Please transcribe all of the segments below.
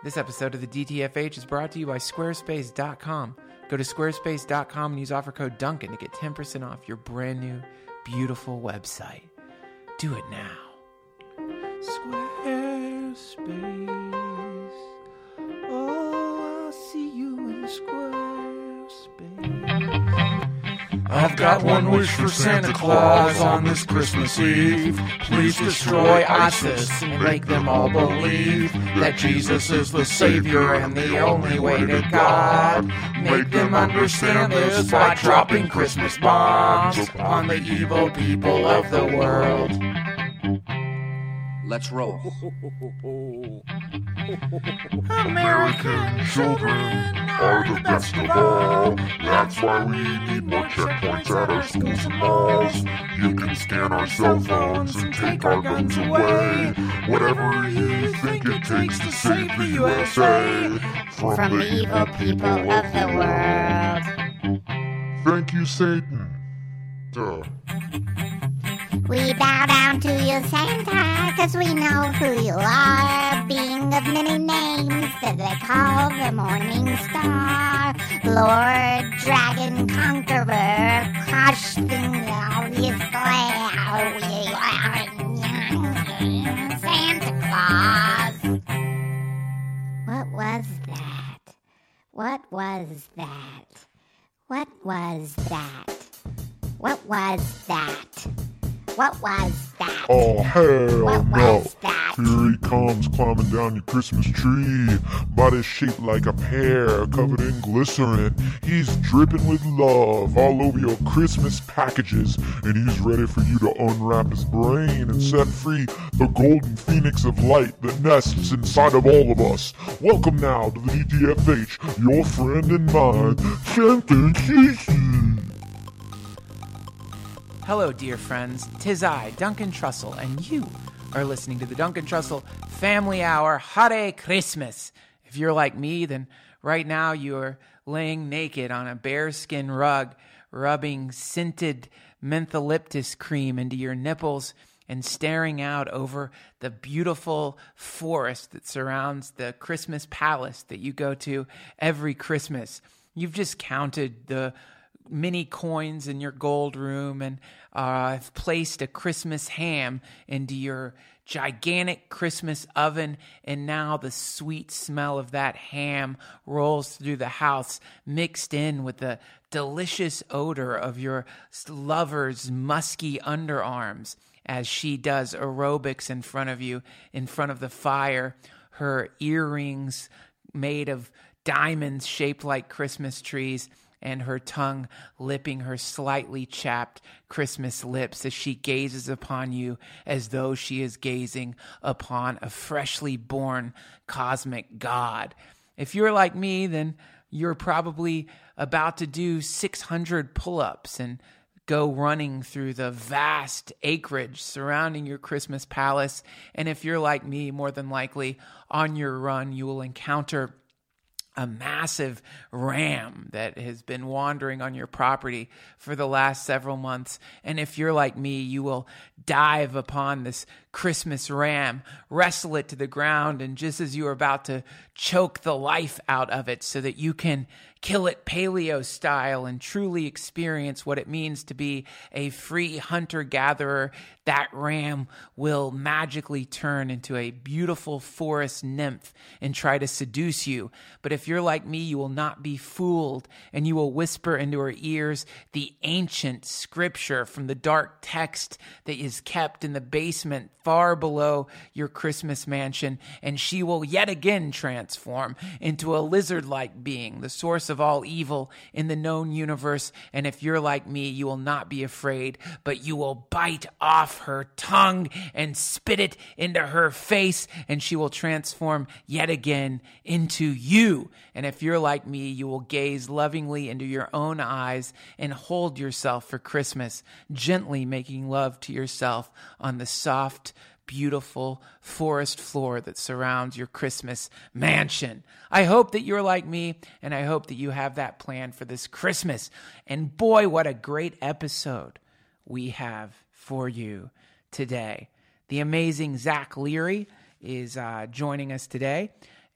This episode of the DTFH is brought to you by Squarespace.com. Go to Squarespace.com and use offer code Duncan to get 10% off your brand new, beautiful website. Do it now. Squarespace. Oh, I'll see you in Squarespace. I've got one wish for Santa Claus on this Christmas Eve. Please destroy ISIS and make them all believe that Jesus is the Savior and the only way to God. Make them understand this by dropping Christmas bombs on the evil people of the world. Let's roll. American children are the best of all. That's why we need more checkpoints at our schools and malls. You can scan our cell phones and take our guns away. Whatever you think it takes to save the USA from the evil people of the world. Thank you, Satan. Duh. We bow down to you, Santa, 'cause we know who you are. Being of many names that they call the Morning Star. Lord Dragon Conqueror, crush all his Santa Claus. What was that? What was that? What was that? What was that? What was that? Oh, hell What no. was that? Here he comes climbing down your Christmas tree. Body shaped like a pear, covered in glycerin. He's dripping with love all over your Christmas packages. And he's ready for you to unwrap his brain and set free the golden phoenix of light that nests inside of all of us. Welcome now to the DTFH, your friend and mine, Santa Casey. Hello, dear friends. 'Tis I, Duncan Trussell, and you are listening to the Duncan Trussell Family Hour Hare Christmas. If you're like me, then right now you're laying naked on a bearskin rug, rubbing scented mentholyptus cream into your nipples and staring out over the beautiful forest that surrounds the Christmas palace that you go to every Christmas. You've just counted the mini coins in your gold room and I've placed a Christmas ham into your gigantic Christmas oven, and now the sweet smell of that ham rolls through the house, mixed in with the delicious odor of your lover's musky underarms as she does aerobics in front of you, in front of the fire, her earrings made of diamonds shaped like Christmas trees, and her tongue lipping her slightly chapped Christmas lips as she gazes upon you as though she is gazing upon a freshly born cosmic god. If you're like me, then you're probably about to do 600 pull-ups and go running through the vast acreage surrounding your Christmas palace. And if you're like me, more than likely, on your run, you will encounter a massive ram that has been wandering on your property for the last several months. And if you're like me, you will dive upon this Christmas ram, wrestle it to the ground, and just as you are about to choke the life out of it so that you can kill it paleo style and truly experience what it means to be a free hunter-gatherer, that ram will magically turn into a beautiful forest nymph and try to seduce you. But if you're like me, you will not be fooled, and you will whisper into her ears the ancient scripture from the dark text that is kept in the basement far below your Christmas mansion, and she will yet again transform into a lizard-like being, the source of all evil in the known universe. And if you're like me, you will not be afraid, but you will bite off her tongue and spit it into her face, and she will transform yet again into you. And if you're like me, you will gaze lovingly into your own eyes and hold yourself for Christmas, gently making love to yourself on the soft, beautiful forest floor that surrounds your Christmas mansion. I hope that you're like me, and I hope that you have that plan for this Christmas. And boy, what a great episode we have for you today. The amazing Zach Leary is joining us today,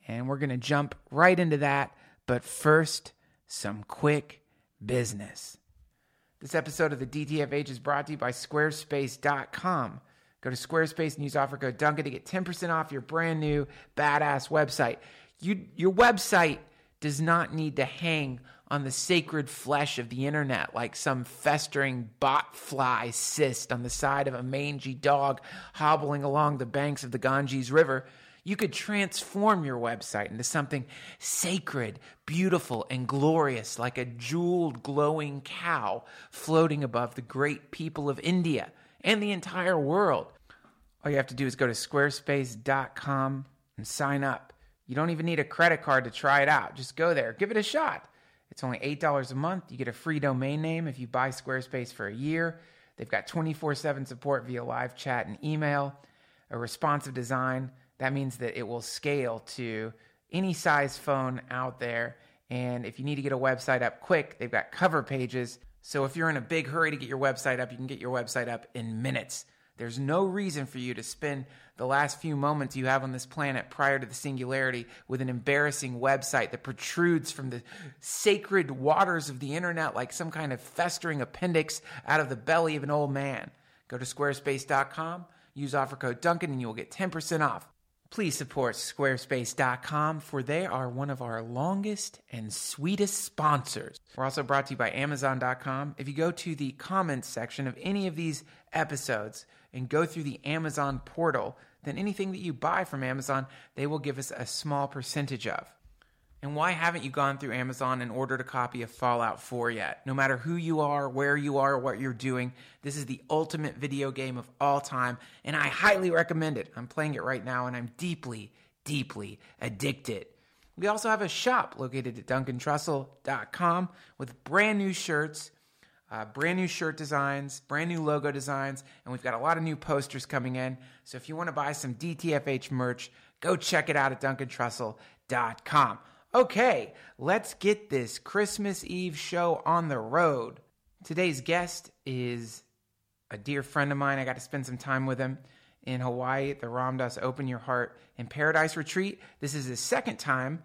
And we're going to jump right into that. But first, some quick business. This episode of the DTFH is brought to you by Squarespace.com. Go to Squarespace and use offer code Duncan to get 10% off your brand new badass website. Your website does not need to hang on the sacred flesh of the internet like some festering botfly cyst on the side of a mangy dog hobbling along the banks of the Ganges River. You could transform your website into something sacred, beautiful, and glorious, like a jeweled, glowing cow floating above the great people of India and the entire world. All you have to do is go to squarespace.com and sign up. You don't even need a credit card to try it out. Just go there. Give it a shot. It's only $8 a month. You get a free domain name if you buy Squarespace for a year. They've got 24/7 support via live chat and email, a responsive design. That means that it will scale to any size phone out there. And if you need to get a website up quick, they've got cover pages. So if you're in a big hurry to get your website up, you can get your website up in minutes. There's no reason for you to spend the last few moments you have on this planet prior to the singularity with an embarrassing website that protrudes from the sacred waters of the internet like some kind of festering appendix out of the belly of an old man. Go to squarespace.com, use offer code Duncan, and you will get 10% off. Please support Squarespace.com, for they are one of our longest and sweetest sponsors. We're also brought to you by Amazon.com. If you go to the comments section of any of these episodes and go through the Amazon portal, then anything that you buy from Amazon, they will give us a small percentage of. And why haven't you gone through Amazon and ordered a copy of Fallout 4 yet? No matter who you are, where you are, what you're doing, this is the ultimate video game of all time, and I highly recommend it. I'm playing it right now, and I'm deeply, deeply addicted. We also have a shop located at DuncanTrussell.com with brand new shirts, brand new shirt designs, brand new logo designs, and we've got a lot of new posters coming in. So if you want to buy some DTFH merch, go check it out at DuncanTrussell.com. Okay, let's get this Christmas Eve show on the road. Today's guest is a dear friend of mine. I got to spend some time with him in Hawaii at the Ram Dass Open Your Heart in Paradise Retreat. This is his second time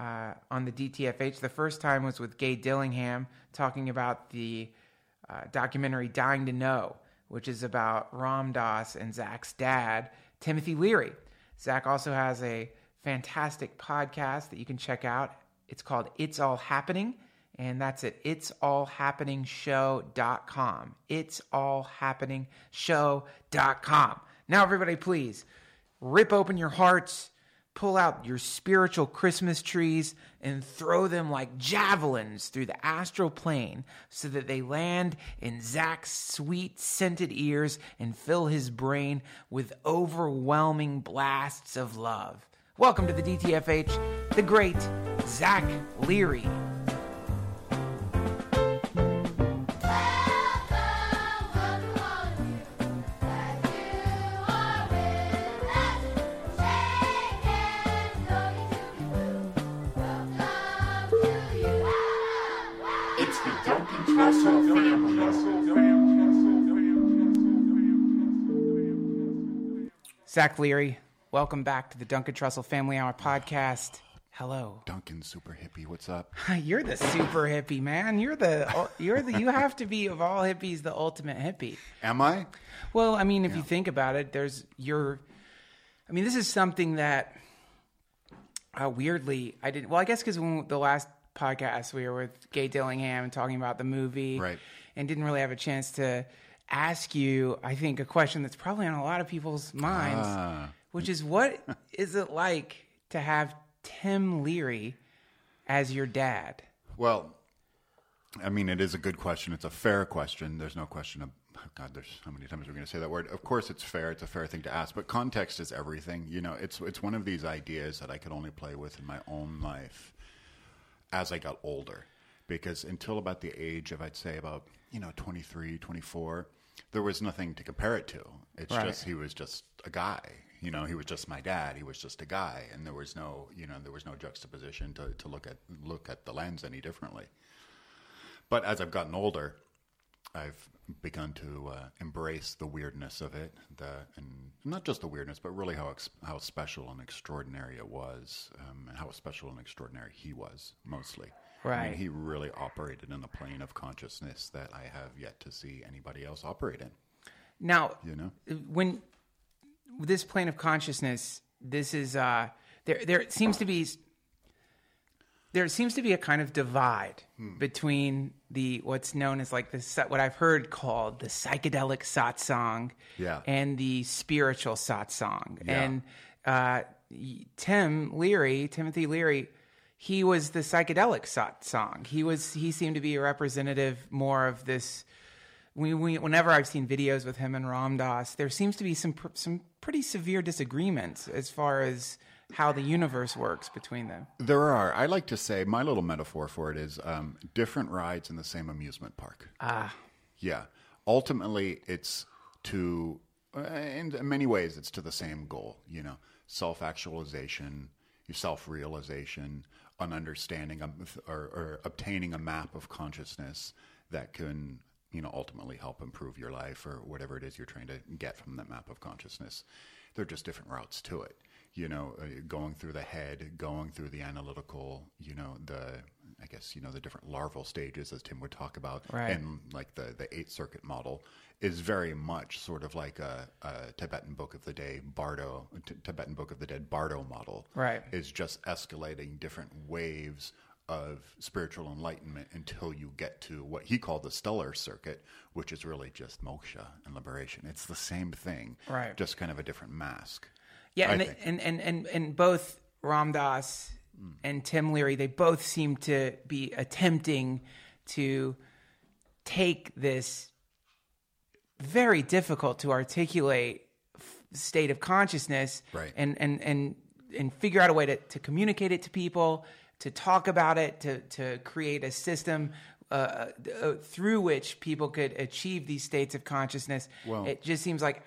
on the DTFH. The first time was with Gay Dillingham talking about the documentary Dying to Know, which is about Ram Dass and Zach's dad, Timothy Leary. Zach also has a fantastic podcast that you can check out. It's called It's All Happening, and that's at itsallhappeningshow.com. Itsallhappeningshow.com. Now, everybody, please rip open your hearts, pull out your spiritual Christmas trees, and throw them like javelins through the astral plane so that they land in Zach's sweet, scented ears and fill his brain with overwhelming blasts of love. Welcome to the DTFH, the great Zach Leary. It's the Duncan Trussell family. Zach Leary, welcome back to the Duncan Trussell Family Hour podcast. Hello. Duncan, super hippie, what's up? You're the super hippie, man. You have to be, of all hippies, the ultimate hippie. Am I? Well, I mean, if you think about it, this is something that weirdly I didn't. Well, I guess because when the last podcast we were with Gay Dillingham and talking about the movie, right, and didn't really have a chance to ask you, I think, a question that's probably on a lot of people's minds, which is, what is it like to have Tim Leary as your dad? Well, I mean, it is a good question. It's a fair question. There's no question of, God, there's how many times we're going to say that word. Of course, it's fair. It's a fair thing to ask. But context is everything. You know, it's one of these ideas that I could only play with in my own life as I got older. Because until about the age of, I'd say about, 23, 24, there was nothing to compare it to. It's right. just, he was just a guy. He was just my dad. He was just a guy, and there was no juxtaposition to look at the lens any differently. But as I've gotten older, I've begun to embrace the weirdness of it, and not just the weirdness, but really how special and extraordinary it was, and how special and extraordinary he was, mostly. I Right. mean, he really operated in a plane of consciousness that I have yet to see anybody else operate in. Now, You know? when this plane of consciousness, this is there seems to be a kind of divide between the what's known as like what I've heard called the psychedelic satsang Yeah. and the spiritual satsang. Yeah. And Timothy Leary, he was the psychedelic satsang. He seemed to be a representative more of this. Whenever I've seen videos with him and Ram Dass, there seems to be some pretty severe disagreements as far as how the universe works between them. There are. I like to say my little metaphor for it is different rides in the same amusement park. Yeah. Ultimately, it's to, in many ways, it's to the same goal, you know, self-actualization, self-realization, an understanding or obtaining a map of consciousness that can, you know, ultimately help improve your life or whatever it is you're trying to get from that map of consciousness. They're just different routes to it. You know, going through the head, going through the analytical, you know, the different larval stages, as Tim would talk about, Right. and like the 8th circuit model is very much sort of like a Tibetan Book of the Day Tibetan Book of the Dead Bardo model. Right. Is just escalating different waves of spiritual enlightenment until you get to what he called the stellar circuit, which is really just moksha and liberation. It's the same thing, Right. just kind of a different mask. Yeah, I and, think. and both Ram Dass and Tim Leary, they both seem to be attempting to take this very difficult to articulate state of consciousness, Right. and figure out a way to communicate it to people, to talk about it, to create a system through which people could achieve these states of consciousness. Well- It just seems like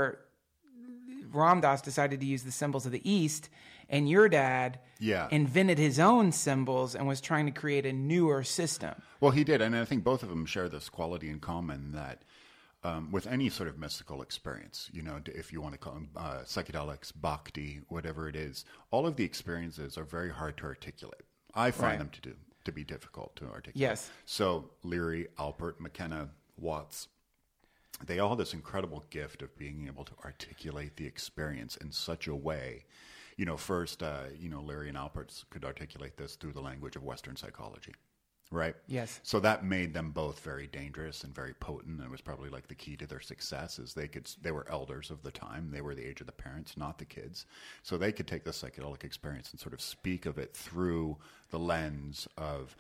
Ram Dass decided to use the symbols of the East, and your dad Yeah. invented his own symbols and was trying to create a newer system. Well, he did, and I think both of them share this quality in common that with any sort of mystical experience, you know, if you want to call them psychedelics, bhakti, whatever it is, all of the experiences are very hard to articulate. I find Right. them to be difficult to articulate. Yes. So Leary, Alpert, McKenna, Watts, they all have this incredible gift of being able to articulate the experience in such a way. You know, first, Leary and Alpert could articulate this through the language of Western psychology, right? Yes. So that made them both very dangerous and very potent, and it was probably like the key to their success is they were elders of the time. They were the age of the parents, not the kids. So they could take the psychedelic experience and sort of speak of it through the lens of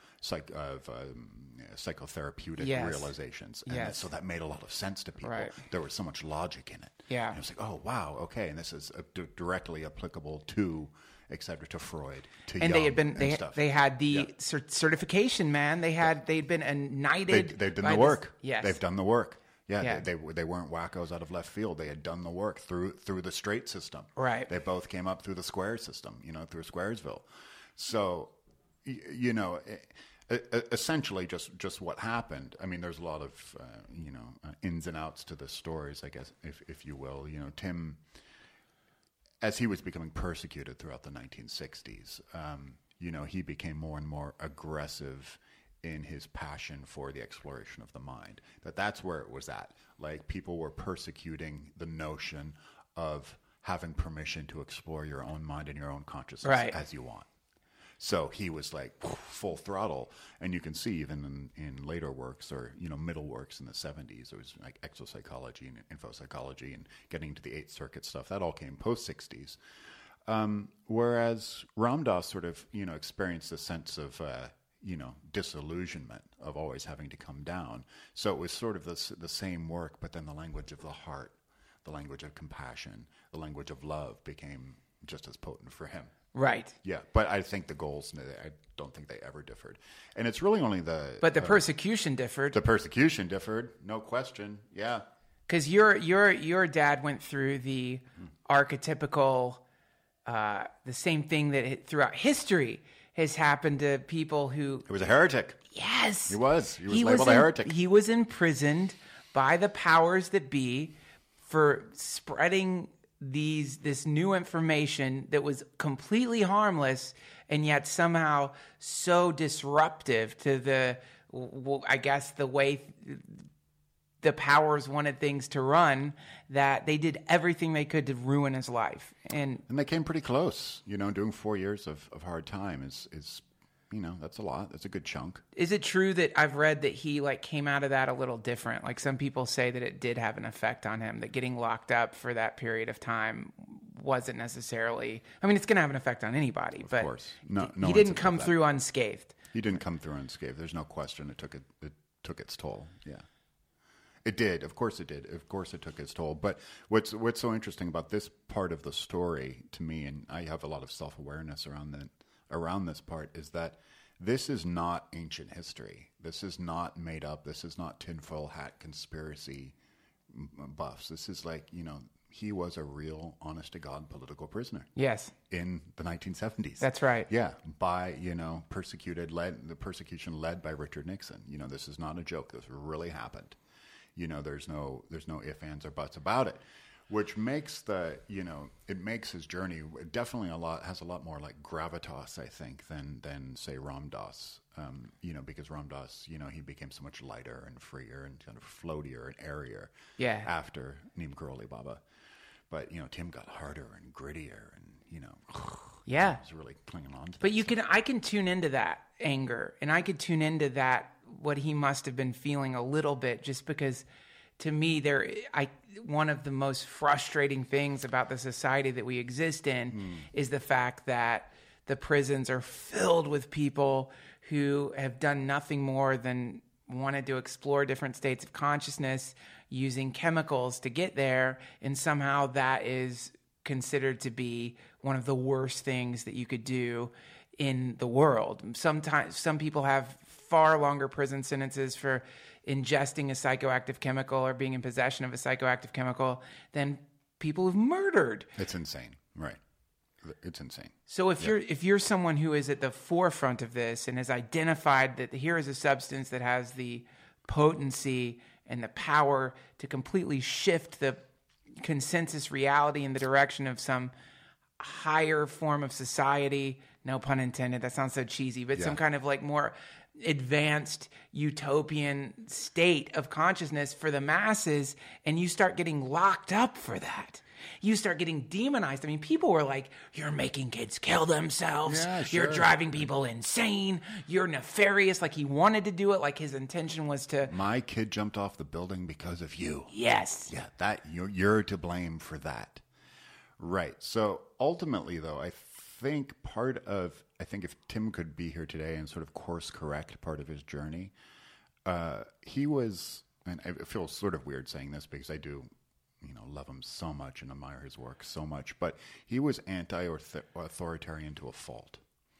psychotherapeutic Yes. realizations. And Yes. so that made a lot of sense to people. Right. There was so much logic in it. Yeah. And it was like, oh, wow, okay, and this is directly applicable to, et cetera, to Freud, to And Jung, they had been and stuff. they had the Yeah. certification, man. They'd been knighted. They've done by the this- work. Yes. They've done the work. Yeah, Yeah. They weren't wackos out of left field. They had done the work through the straight system. Right. They both came up through the square system, you know, through Squaresville. So, you know, essentially just what happened. I mean, there's a lot of, ins and outs to the stories, I guess, if you will. You know, Tim, as he was becoming persecuted throughout the 1960s, he became more and more aggressive in his passion for the exploration of the mind. That's where it was at. Like, people were persecuting the notion of having permission to explore your own mind and your own consciousness Right. as you want. So he was like full throttle, and you can see even in later works or middle works in the 70s, it was like exopsychology and infopsychology and getting into the 8th circuit stuff. That all came post 60s. Whereas Ram Dass sort of experienced a sense of disillusionment of always having to come down. So it was sort of the same work, but then the language of the heart, the language of compassion, the language of love became just as potent for him. Right. Yeah, but I think the goals, I don't think they ever differed. And it's really only But the persecution differed. the persecution differed, no question, yeah. Because your dad went through the archetypical, the same thing that throughout history has happened to people who... He was a heretic. Yes. He was labeled a heretic. He was imprisoned by the powers that be for spreading this new information that was completely harmless and yet somehow so disruptive to the way the powers wanted things to run, that they did everything they could to ruin his life. And they came pretty close. Doing 4 years of hard time is that's a lot. That's a good chunk. Is it true that I've read that he came out of that a little different? Like some people say that it did have an effect on him, that getting locked up for that period of time wasn't necessarily... I mean, it's going to have an effect on anybody, but of course. No he didn't come through unscathed. He didn't come through unscathed. There's no question. It took its toll. Yeah. It did. Of course it did. Of course it took its toll. But what's so interesting about this part of the story to me, and I have a lot of self-awareness around this part, is that this is not ancient history. This is not made up. This is not tinfoil hat conspiracy buffs. This is he was a real, honest-to-God political prisoner. Yes. In the 1970s. That's right. Yeah, by, the persecution led by Richard Nixon. This is not a joke. This really happened. There's no ifs, ands, or buts about it, which makes it makes his journey definitely has a lot more gravitas, I think, than say Ram Dass, because Ram Dass, he became so much lighter and freer and kind of floatier and airier after Neem Karoli Baba. But, Tim got harder and grittier and, yeah, was really clinging on to But I can tune into that anger, and I could tune into that, what he must have been feeling a little bit, just because to me, one of the most frustrating things about the society that we exist in is the fact that the prisons are filled with people who have done nothing more than wanted to explore different states of consciousness using chemicals to get there, and somehow that is considered to be one of the worst things that you could do in the world. Sometimes some people have far longer prison sentences for ingesting a psychoactive chemical or being in possession of a psychoactive chemical than people who've murdered. It's insane, right? It's insane. So if you're someone who is at the forefront of this and has identified that here is a substance that has the potency and the power to completely shift the consensus reality in the direction of some higher form of society, no pun intended, that sounds so cheesy, but some kind of more advanced utopian state of consciousness for the masses, and you start getting locked up for that. You start getting demonized. I mean, people were like, you're making kids kill themselves. Yeah, sure. You're driving people insane. You're nefarious. Like he wanted to do it. Like his intention was to... My kid jumped off the building because of you. Yes. Yeah, that you're to blame for that. Right. So ultimately, though, I think if Tim could be here today and sort of course correct part of his journey, he was, and I feel sort of weird saying this because I do, love him so much and admire his work so much, but he was anti-authoritarian to a fault.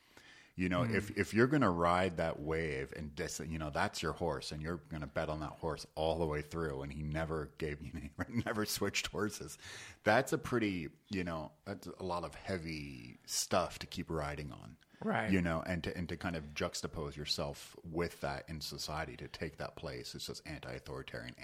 If you're going to ride that wave and that's your horse and you're going to bet on that horse all the way through, and he never never switched horses. That's a pretty, that's a lot of heavy stuff to keep riding on. Right. And to kind of juxtapose yourself with that in society, to take that place. It's just anti-authoritarian.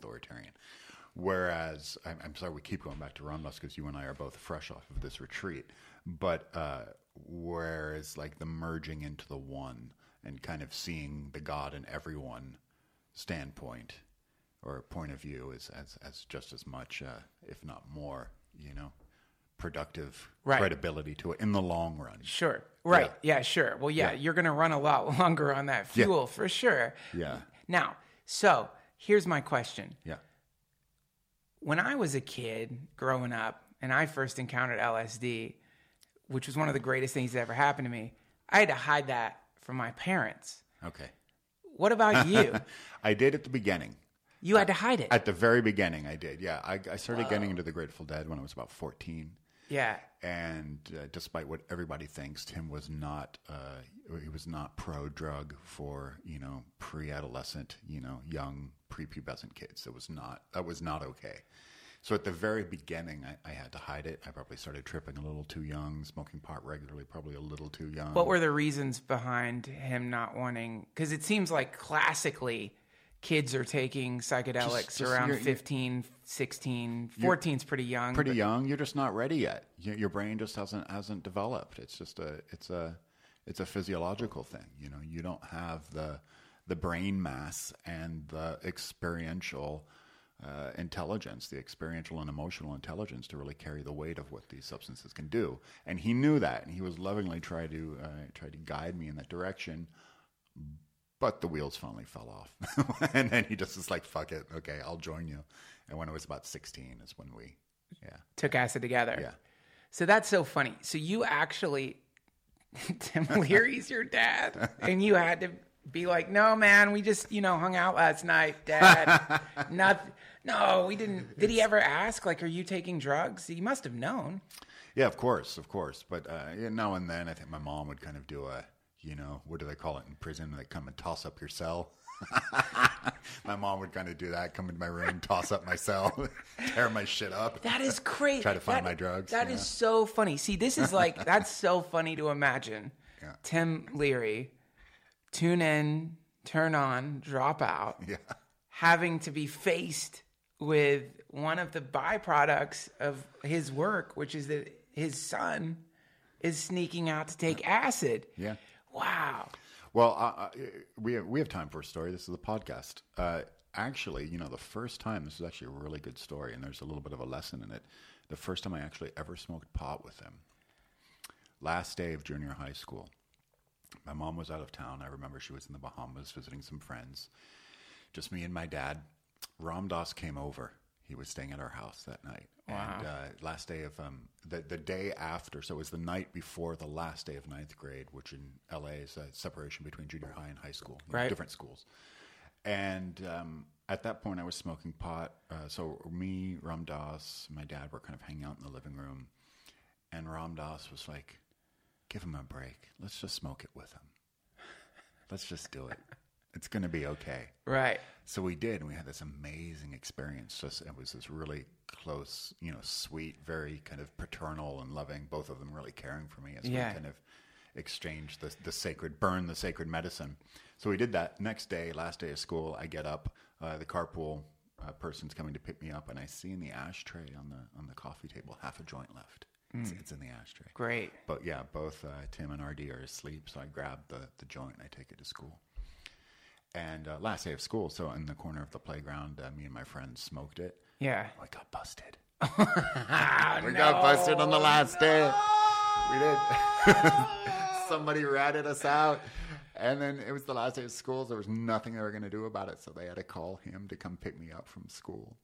Whereas, I'm sorry, we keep going back to Ram Dass because you and I are both fresh off of this retreat. But whereas the merging into the one and kind of seeing the God in everyone standpoint or point of view is as just as much, if not more, productive credibility to it in the long run. Sure. Right. Yeah, sure. Well, you're going to run a lot longer on that fuel for sure. Yeah. Now, so here's my question. Yeah. When I was a kid growing up and I first encountered LSD, which was one of the greatest things that ever happened to me, I had to hide that from my parents. Okay. What about you? I did at the beginning. You had to hide it. At the very beginning, I did. Yeah, I started getting into the Grateful Dead when I was about 14. Yeah. And despite what everybody thinks, Tim was not. He was not pro-drug for pre-adolescent, young prepubescent kids. That was not okay. So at the very beginning, I had to hide it. I probably started tripping a little too young, smoking pot regularly, probably a little too young. What were the reasons behind him not wanting? Because it seems like classically kids are taking psychedelics around 15, 16, 14's pretty young. Pretty young. You're just not ready yet. Your brain just hasn't developed. It's just it's a physiological thing. You know, you don't have the brain mass and the experiential intelligence, the experiential and emotional intelligence to really carry the weight of what these substances can do. And he knew that, and he was lovingly trying to guide me in that direction. But the wheels finally fell off, and then he just was like, "Fuck it, okay, I'll join you." And when I was about 16, is when we took acid together. Yeah. So that's so funny. So you actually, Tim Leary's your dad, and you had to be like, "No, man, we just hung out last night, Dad." No, we didn't. Did he ever ask, like, "Are you taking drugs?" He must have known. Yeah, of course. But now and then, I think my mom would kind of do a, what do they call it in prison? They come and toss up your cell. My mom would kind of do that, come into my room, toss up my cell, tear my shit up. That is crazy. Try to find my drugs. That is so funny. See, this is like, that's so funny to imagine. Yeah. Tim Leary, tune in, turn on, drop out, having to be faced with one of the byproducts of his work, which is that his son is sneaking out to take acid. Yeah. Wow. Well, we have time for a story. This is a podcast. Actually, the first time, this is actually a really good story, and there's a little bit of a lesson in it. The first time I actually ever smoked pot with him, last day of junior high school. My mom was out of town. I remember she was in the Bahamas visiting some friends. Just me and my dad. Ram Dass came over. He was staying at our house that night. Wow. And last day of the day after, so it was the night before the last day of ninth grade, which in LA is a separation between junior high and high school, right? Different schools. And at that point, I was smoking pot. So me, Ram Dass, my dad were kind of hanging out in the living room, and Ram Dass was like, "Give him a break. Let's just smoke it with him. Let's just do it. It's going to be okay." Right. So we did, and we had this amazing experience. It was this really close, sweet, very kind of paternal and loving, both of them really caring for me as we kind of exchanged the sacred medicine. So we did that. Next day, last day of school, I get up, the carpool person's coming to pick me up, and I see in the ashtray on the coffee table, half a joint left. It's in the ashtray. Great. But yeah, both Tim and RD are asleep, so I grab the joint and I take it to school. And last day of school, so in the corner of the playground, me and my friends smoked it. Yeah. We got busted. We got busted on the last day. We did. Somebody ratted us out. And then it was the last day of school. So there was nothing they were going to do about it. So they had to call him to come pick me up from school.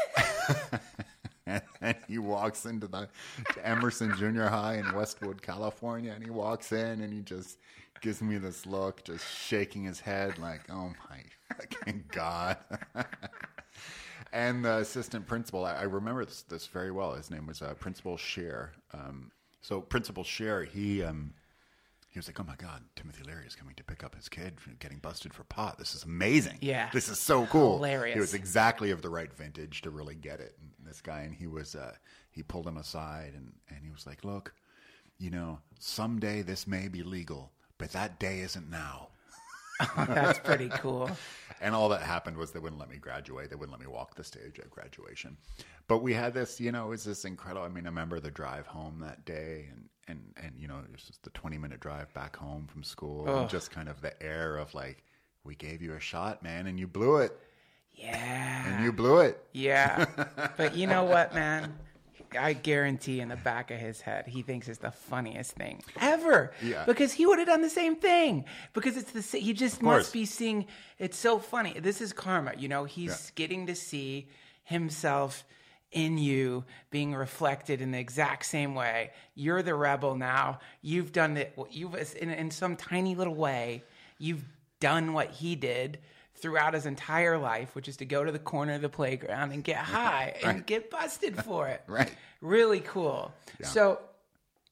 And he walks into to Emerson Junior High in Westwood, California. And he walks in and he just gives me this look, just shaking his head like, "Oh my fucking God." And the assistant principal, I remember this very well. His name was Principal Scheer. So Principal Scheer, he was like, "Oh my God, Timothy Leary is coming to pick up his kid for getting busted for pot. This is amazing. Yeah. This is so cool." Hilarious. He was exactly of the right vintage to really get it. And this guy, and he pulled him aside and he was like, "Look, someday this may be legal, but that day isn't now." That's pretty cool. And all that happened was they wouldn't let me graduate. They wouldn't let me walk the stage at graduation. But we had this, it was this incredible. I mean, I remember the drive home that day, and it was just the 20-minute drive back home from school, and just kind of the air of like, "We gave you a shot, man, and you blew it." Yeah. And you blew it. Yeah. But you know what, man? I guarantee in the back of his head, he thinks it's the funniest thing ever. Yeah. Because he would have done the same thing. Because he just must be seeing, it's so funny. This is karma. He's getting to see himself in you being reflected in the exact same way. You're the rebel now. You've done it. You've, in some tiny little way, you've done what he did throughout his entire life, which is to go to the corner of the playground and get high and get busted for it. Right. Really cool. Yeah. So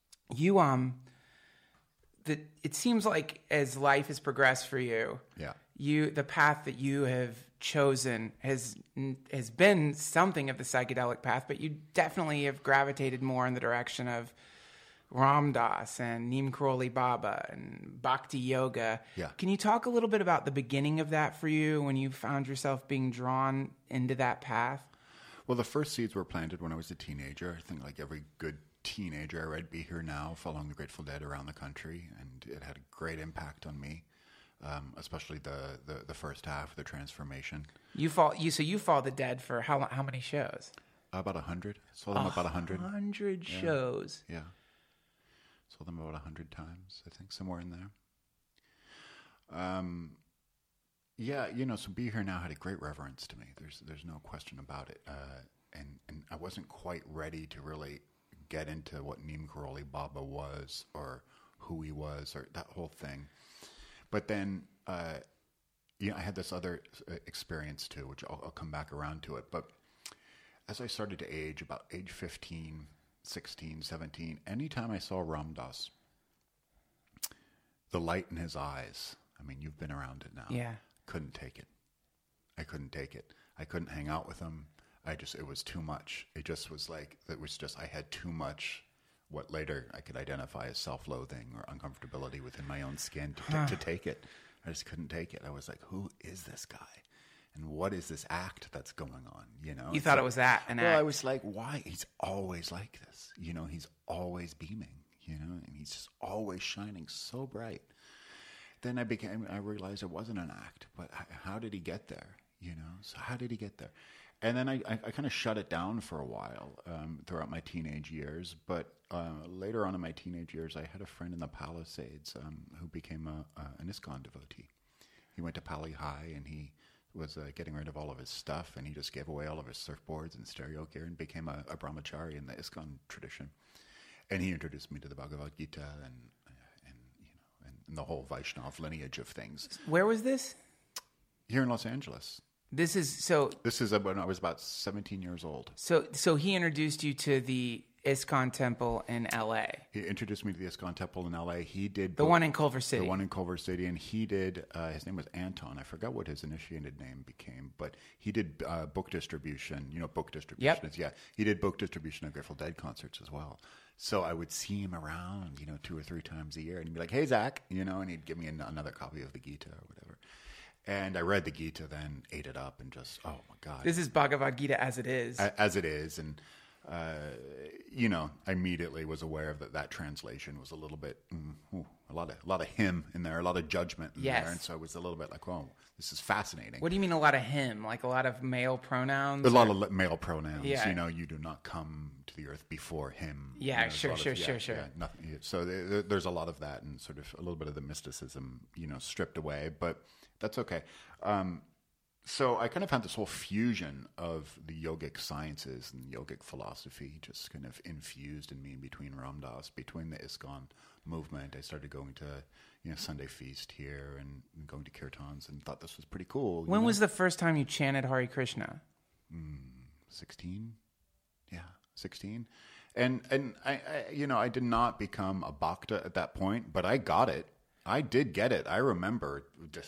you it seems like as life has progressed for you, the path that you have chosen has been something of the psychedelic path, but you definitely have gravitated more in the direction of Ram Dass and Neem Karoli Baba and Bhakti Yoga. Yeah. Can you talk a little bit about the beginning of that for you when you found yourself being drawn into that path? Well, the first seeds were planted when I was a teenager. I think like every good teenager, I read Be Here Now, following the Grateful Dead around the country, and it had a great impact on me, especially the first half, the transformation. You follow the Dead for how many shows? About 100. Saw them about 100. 100 shows. Yeah. Saw them about 100 times, I think, somewhere in there. Yeah, so Be Here Now had a great reverence to me. There's no question about it. And I wasn't quite ready to really get into what Neem Karoli Baba was or who he was or that whole thing. But then, I had this other experience too, which I'll come back around to it. But as I started to age, about age 15, 16, 17, anytime I saw Ram Dass, the light in his eyes, I mean, you've been around it now. Yeah. Couldn't take it. I couldn't take it. I couldn't hang out with him. It was too much. It just was like, I had too much, what later I could identify as self-loathing or uncomfortability within my own skin to take it. I just couldn't take it. I was like, who is this guy? And what is this act that's going on? You thought it was an act. I was like, why? He's always like this. He's always beaming, and he's just always shining so bright. Then I realized it wasn't an act, but how did he get there? So how did he get there? And then I kind of shut it down for a while throughout my teenage years. But later on in my teenage years, I had a friend in the Palisades who became an ISKCON devotee. He went to Pali High, and he was getting rid of all of his stuff, and he just gave away all of his surfboards and stereo gear and became a brahmachari in the ISKCON tradition. And he introduced me to the Bhagavad Gita and the whole Vaishnav lineage of things. Where was this? Here in Los Angeles. This is when I was about 17 years old. So he introduced you to the ISKCON temple in L.A. He introduced me to the ISKCON temple in L.A. He did... The one in Culver City. The one in Culver City. And he did... his name was Anton. I forgot what his initiated name became. But he did book distribution. Book distribution is... Yeah. He did book distribution of Grateful Dead concerts as well. So I would see him around, 2 or 3 times a year. And he'd be like, hey, Zach. And he'd give me another copy of the Gita or whatever. And I read the Gita, then ate it up and just, oh, my God. This is Bhagavad Gita as it is. As it is. And... I immediately was aware of that translation was a little bit, a lot of him in there, a lot of judgment in there. And so I was a little bit like, oh, this is fascinating. What do you mean a lot of him? Like a lot of male pronouns? A lot of male pronouns. Yeah. You do not come to the earth before him. Yeah, sure. Yeah, nothing. So there's a lot of that and sort of a little bit of the mysticism, stripped away, but that's okay. So I kind of had this whole fusion of the yogic sciences and yogic philosophy just kind of infused in me in between Ram Dass, between the ISKCON movement. I started going to, Sunday Feast here and going to kirtans and thought this was pretty cool. When was the first time you chanted Hare Krishna? 16. Yeah, 16. And I did not become a bhakta at that point, but I got it. I did get it. I remember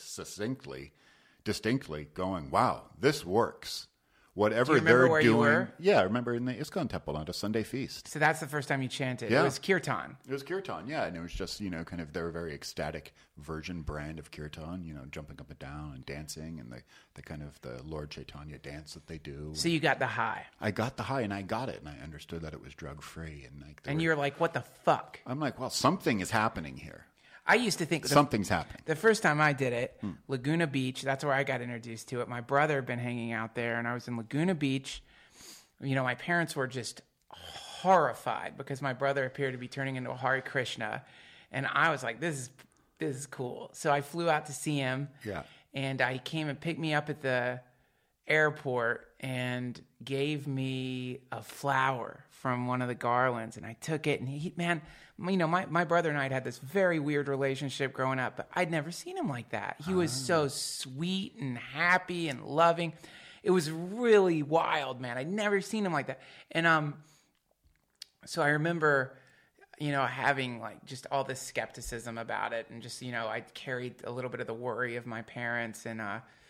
distinctly going, wow, this works. Whatever they're doing. You were? Yeah, I remember in the ISKCON temple on a Sunday feast. So that's the first time you chanted. Yeah. It was kirtan. It was kirtan, yeah. And it was just, kind of their very ecstatic version brand of kirtan, jumping up and down and dancing and the kind of the Lord Chaitanya dance that they do. So you got the high. I got the high and I got it and I understood that it was drug-free. And you're like, what the fuck? I'm like, well, something is happening here. I used to think... Something's happening. The first time I did it, Laguna Beach, that's where I got introduced to it. My brother had been hanging out there, and I was in Laguna Beach. My parents were just horrified because my brother appeared to be turning into a Hare Krishna. And I was like, this is cool. So I flew out to see him. Yeah. And he came and picked me up at the airport and gave me a flower from one of the garlands, and I took it, and my brother and I had this very weird relationship growing up, but I'd never seen him like that. He was so sweet and happy and loving. It was really wild, man. I'd never seen him like that. And so I remember having like just all this skepticism about it, and just, I carried a little bit of the worry of my parents, and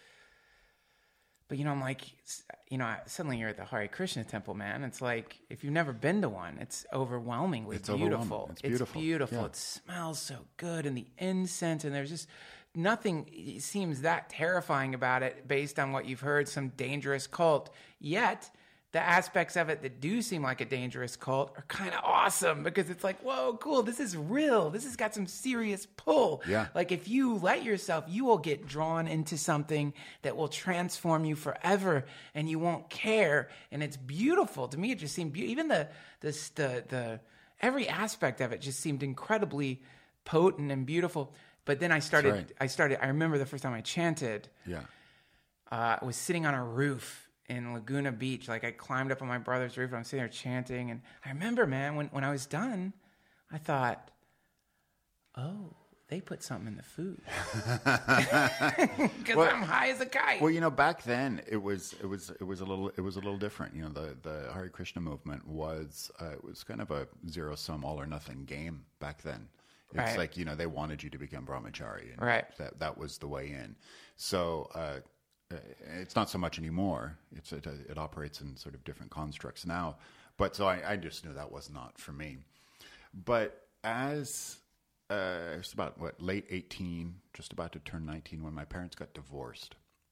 but I'm like, suddenly you're at the Hare Krishna temple, man. It's like, if you've never been to one, it's overwhelmingly beautiful. It's beautiful. Yeah. It smells so good, and the incense, and there's just nothing seems that terrifying about it based on what you've heard, some dangerous cult. Yet the aspects of it that do seem like a dangerous cult are kind of awesome, because it's like, whoa, cool, this is real. This has got some serious pull. Yeah. Like, if you let yourself, you will get drawn into something that will transform you forever, and you won't care. And it's beautiful. To me, it just seemed beautiful. Even the every aspect of it just seemed incredibly potent and beautiful. But then I remember the first time I chanted, I was sitting on a roof in Laguna Beach. Like, I climbed up on my brother's roof, and I'm sitting there chanting. And I remember, man, when I was done, I thought, oh, they put something in the food. Because I'm high as a kite. Well, back then it was a little different. The Hare Krishna movement was it was kind of a zero-sum, all or nothing game back then. It's like, they wanted you to become brahmachari, and that was the way in. So it's not so much anymore. It operates in sort of different constructs now. But so I just knew that was not for me. But as I was about late 18, just about to turn 19, when my parents got divorced,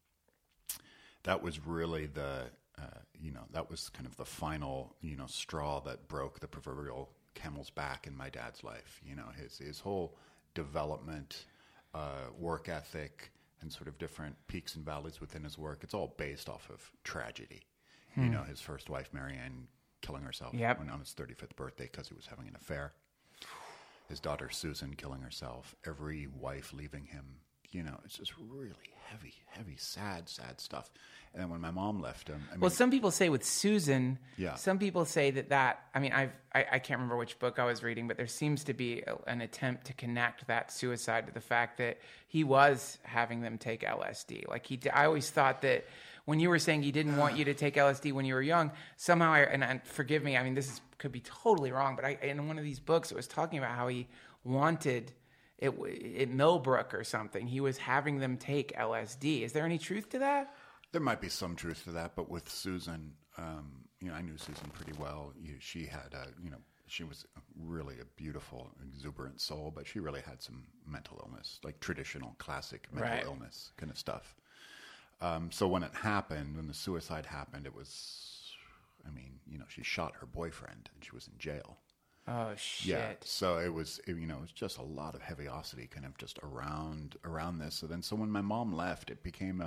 that was really that was kind of the final straw that broke the proverbial camel's back in my dad's life. His whole development, work ethic, and sort of different peaks and valleys within his work, it's all based off of tragedy. His first wife, Marianne, killing herself on his 35th birthday because he was having an affair. His daughter, Susan, killing herself. Every wife leaving him. It's just really heavy, sad stuff. And then when my mom left him... some people say with Susan, some people say that I mean, I can't remember which book I was reading, but there seems to be an attempt to connect that suicide to the fact that he was having them take LSD. Like, I always thought that when you were saying he didn't want you to take LSD when you were young, somehow, and forgive me, I mean, could be totally wrong, but in one of these books, it was talking about how he wanted... at Millbrook or something, he was having them take LSD. Is there any truth to that? There might be some truth to that, but with Susan, I knew Susan pretty well. She had, she was really a beautiful, exuberant soul, but she really had some mental illness, like traditional, classic mental illness kind of stuff. So when it happened, when the suicide happened, it was, she shot her boyfriend and she was in jail. Oh, shit. Yeah, so it was just a lot of heaviosity kind of just around this. So when my mom left, it became,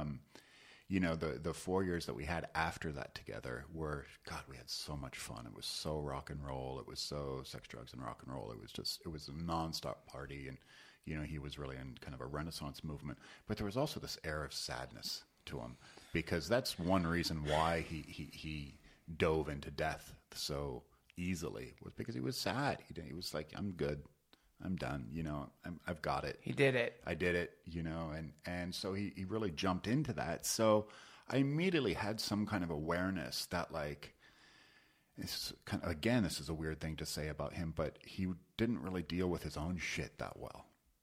the 4 years that we had after that together were, God, we had so much fun. It was so rock and roll. It was so sex, drugs, and rock and roll. It was a nonstop party. And, he was really in kind of a Renaissance movement. But there was also this air of sadness to him, because that's one reason why he dove into death so easily, was because he was sad. He was like, I'm good, I'm done, I've got it. He did it. I did it, and so he really jumped into that. So I immediately had some kind of awareness that, like, this is a weird thing to say about him, but he didn't really deal with his own shit that well.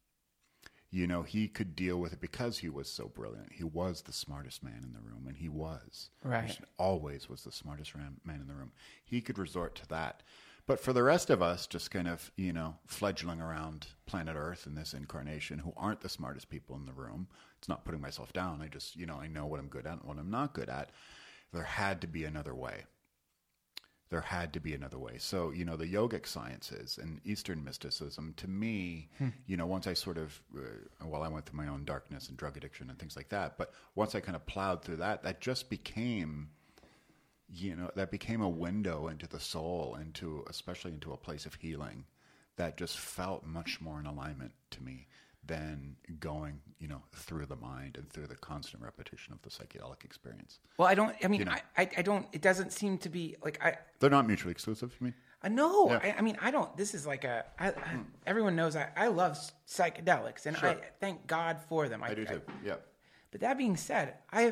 He could deal with it because he was so brilliant. He was the smartest man in the room, and he was. Right. He always was the smartest man in the room. He could resort to that. But for the rest of us, just kind of, fledgling around planet Earth in this incarnation, who aren't the smartest people in the room, it's not putting myself down. I just, I know what I'm good at and what I'm not good at. There had to be another way. There had to be another way. So, the yogic sciences and Eastern mysticism, to me, once I sort of, I went through my own darkness and drug addiction and things like that, but once I kind of plowed through that just became, that became a window into the soul, especially into a place of healing that just felt much more in alignment to me than going, through the mind and through the constant repetition of the psychedelic experience. Well, I don't, it doesn't seem to be like, they're not mutually exclusive, you mean? No, Yeah. I don't, this is like everyone knows I love psychedelics, and Sure. I thank God for them. I do too, yeah. But that being said,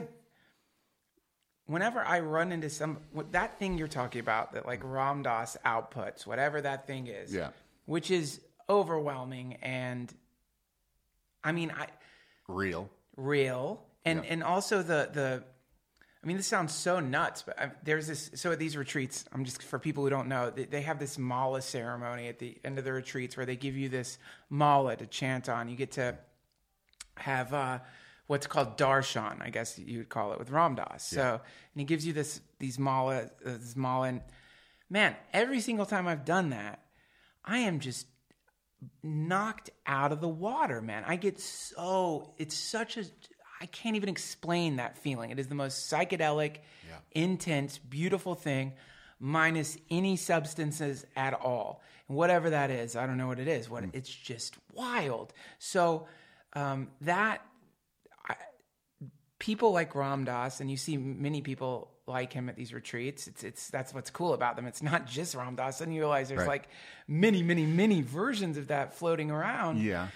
whenever I run into that thing you're talking about, that like Ram Dass outputs, whatever that thing is, which is overwhelming and, I mean, Real. And also I mean, this sounds so nuts, but there's this. So at these retreats, for people who don't know, they have this mala ceremony at the end of the retreats where they give you this mala to chant on. You get to have what's called darshan, I guess you would call it, with Ram Dass. So, and he gives you this mala, and man, every single time I've done that, I am just knocked out of the water, man. I get I can't even explain that feeling. It is the most psychedelic, intense, beautiful thing, minus any substances at all. And whatever that is, I don't know what it is. It's just wild. So people like Ram Dass, and you see many people like him at these retreats. That's what's cool about them. It's not just Ram Dass, and you realize there's like many, many, many versions of that floating around. Yeah.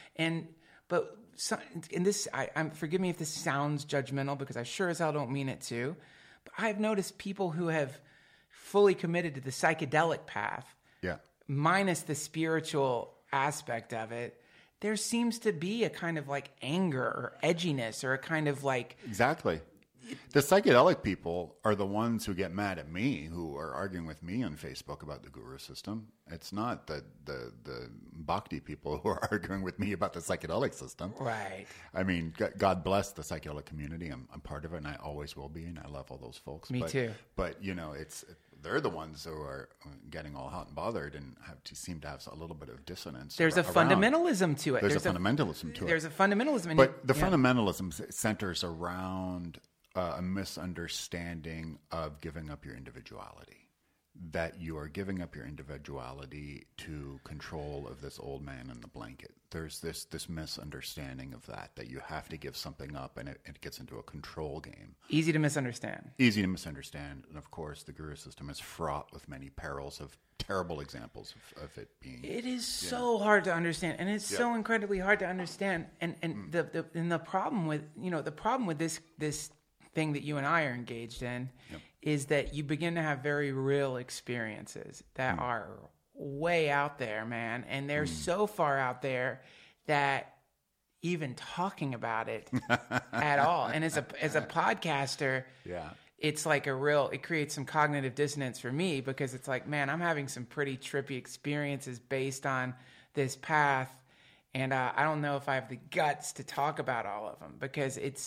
Forgive me if this sounds judgmental, because I sure as hell don't mean it to, but I've noticed people who have fully committed to the psychedelic path, minus the spiritual aspect of it, there seems to be a kind of like anger or edginess or a kind of like... Exactly. The psychedelic people are the ones who get mad at me, who are arguing with me on Facebook about the guru system. It's not the bhakti people who are arguing with me about the psychedelic system. Right. I mean, God bless the psychedelic community. I'm part of it, and I always will be, and I love all those folks. Me too. But, you know, they're the ones who are getting all hot and bothered and seem to have a little bit of dissonance. There's a fundamentalism to it. There's a fundamentalism to it. There's a fundamentalism. But the fundamentalism centers around a misunderstanding of giving up your individuality, that you are giving up your individuality to control of this old man in the blanket. There's this misunderstanding of that you have to give something up, and it gets into a control game. Easy to misunderstand. And of course, the guru system is fraught with many perils of terrible examples of it being. It is so hard to understand, and it's so incredibly hard to understand. And the problem with this thing that you and I are engaged in is that you begin to have very real experiences that are way out there, man. And they're so far out there that even talking about it at all. And as a podcaster, it's like it creates some cognitive dissonance for me, because it's like, man, I'm having some pretty trippy experiences based on this path. And I don't know if I have the guts to talk about all of them, because it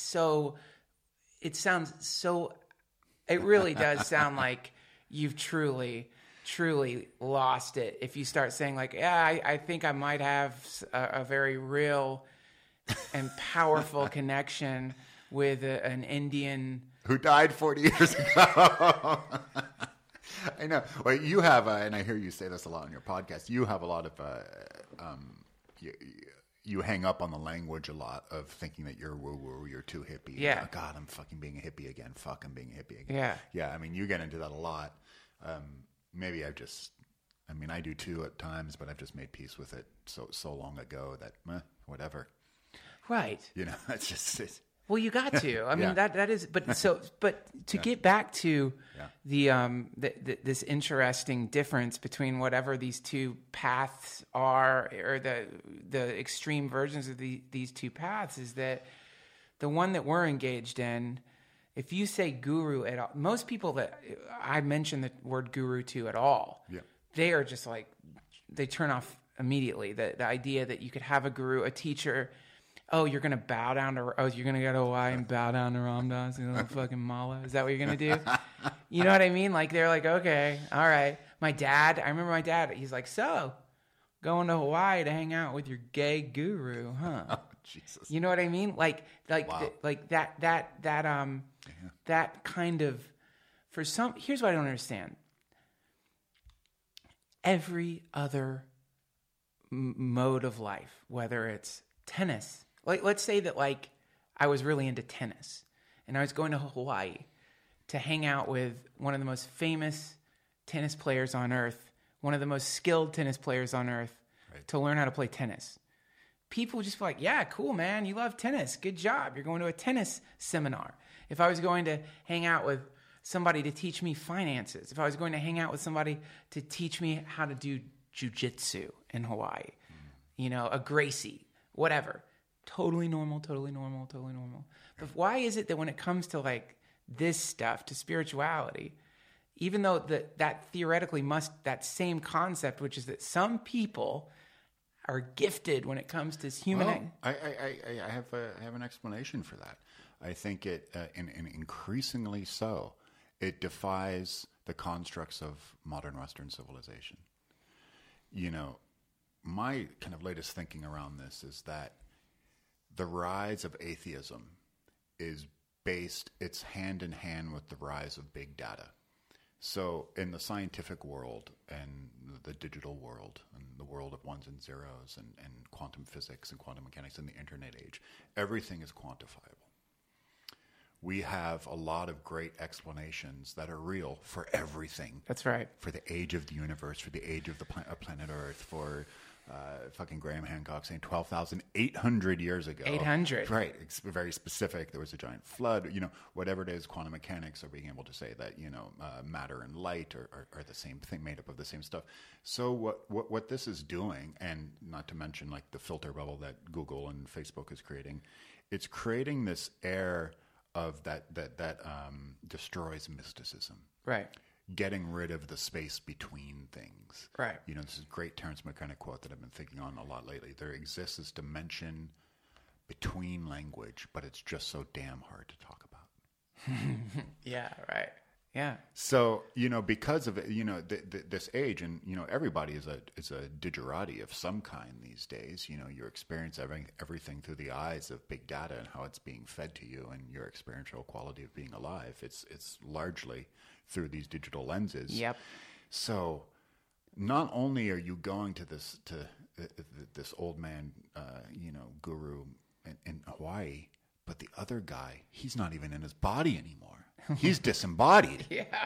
really does sound like you've truly lost it if you start saying like, I think I might have a very real and powerful connection with an Indian who died 40 years ago. I know. Well, you have, and I hear you say this a lot on your podcast, you have a lot of, you hang up on the language a lot of thinking that you're woo-woo, you're too hippie. Yeah. Oh, God, I'm fucking being a hippie again. Fuck, I'm being a hippie again. Yeah. Yeah, I mean, you get into that a lot. Maybe I do too at times, but I've just made peace with it so long ago that, whatever. Right. You know, it's just... Well, you got to. I mean, that is. But to get back to this interesting difference between whatever these two paths are, or the extreme versions of these two paths, is that the one that we're engaged in, if you say guru at all, most people that I mention the word guru to at all, they are just like, they turn off immediately. The idea that you could have a guru, a teacher. Oh, you're going to bow down to... Oh, you're going to go to Hawaii and bow down to Ram Dass, fucking mala? Is that what you're going to do? You know what I mean? Like, they're like, okay, all right. I remember my dad, he's like, so, going to Hawaii to hang out with your gay guru, huh? Oh, Jesus. You know what I mean? Like Wow. That kind of... For some... Here's what I don't understand. Every other mode of life, whether it's tennis... Like, let's say that, like, I was really into tennis, and I was going to Hawaii to hang out with one of the most famous tennis players on earth, one of the most skilled tennis players on earth, to learn how to play tennis. People would just be like, yeah, cool, man, you love tennis. Good job. You're going to a tennis seminar. If I was going to hang out with somebody to teach me finances, if I was going to hang out with somebody to teach me how to do jujitsu in Hawaii, you know, a Gracie, whatever. Totally normal, totally normal, totally normal. But why is it that when it comes to like this stuff, to spirituality, even though that theoretically that same concept, which is that some people are gifted when it comes to human. Well, I have an explanation for that. I think it, and increasingly so, it defies the constructs of modern Western civilization. You know, my kind of latest thinking around this is that the rise of atheism is it's hand in hand with the rise of big data. So in the scientific world and the digital world and the world of ones and zeros and quantum physics and quantum mechanics and the internet age, everything is quantifiable. We have a lot of great explanations that are real for everything. That's right. For the age of the universe, for the age of the planet Earth, for fucking Graham Hancock saying 12,800 years ago. 800. Right. It's very specific. There was a giant flood. You know, whatever it is, quantum mechanics are being able to say that, you know, matter and light are the same thing, made up of the same stuff. So what this is doing, and not to mention like the filter bubble that Google and Facebook is creating, it's creating this air of that destroys mysticism. Right. Getting rid of the space between things. Right. You know, this is a great Terence McKenna quote that I've been thinking on a lot lately. There exists this dimension between language, but it's just so damn hard to talk about. Yeah, right. Yeah. So, you know, because of it, you know, this age, and, you know, everybody is a digerati of some kind these days. You know, you experience everything through the eyes of big data and how it's being fed to you, and your experiential quality of being alive. It's largely through these digital lenses. Yep. So not only are you going to this old man, you know, guru in Hawaii, but the other guy, he's not even in his body anymore. He's disembodied. Yeah.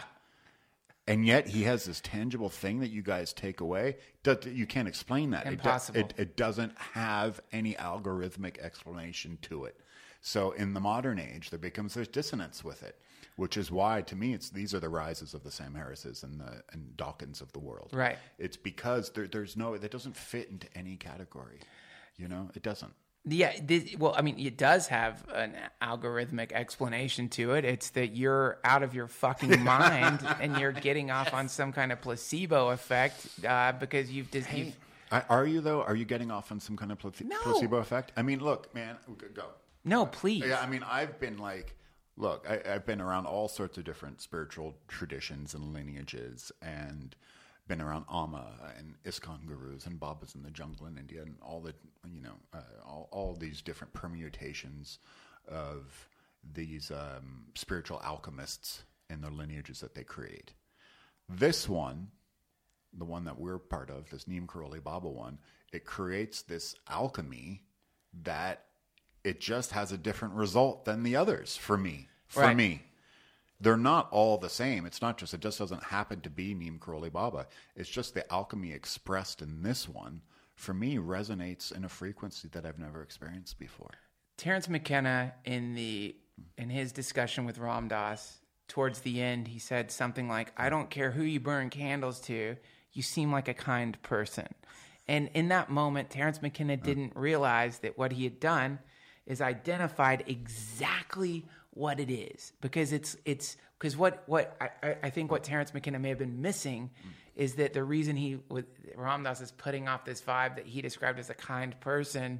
And yet he has this tangible thing that you guys take away. You can't explain that. Impossible. It doesn't have any algorithmic explanation to it. So in the modern age, there's dissonance with it, which is why, to me, these are the rises of the Sam Harrises and Dawkins of the world. Right. It's because it doesn't fit into any category. You know, it doesn't. Yeah, well, I mean, it does have an algorithmic explanation to it. It's that you're out of your fucking mind and you're getting off on some kind of placebo effect because you've Are you, though? Are you getting off on some kind of placebo effect? I mean, look, man, go. No, please. Yeah, I mean, I've been like, look, I've been around all sorts of different spiritual traditions and lineages, and been around Amma and ISKCON gurus and Babas in the jungle in India, and all the, you know, all these different permutations of these spiritual alchemists and their lineages that they create. This one, the one that we're part of, this Neem Karoli Baba one, it creates this alchemy that it just has a different result than the others for me. Right. Me. They're not all the same. It just doesn't happen to be Neem Karoli Baba. It's just the alchemy expressed in this one, for me, resonates in a frequency that I've never experienced before. Terence McKenna, in his discussion with Ram Dass, towards the end, he said something like, "I don't care who you burn candles to, you seem like a kind person." And in that moment, Terence McKenna didn't realize that what he had done is identified exactly what it is, because it's because I think what Terence McKenna may have been missing is that the reason Ram Dass is putting off this vibe that he described as a kind person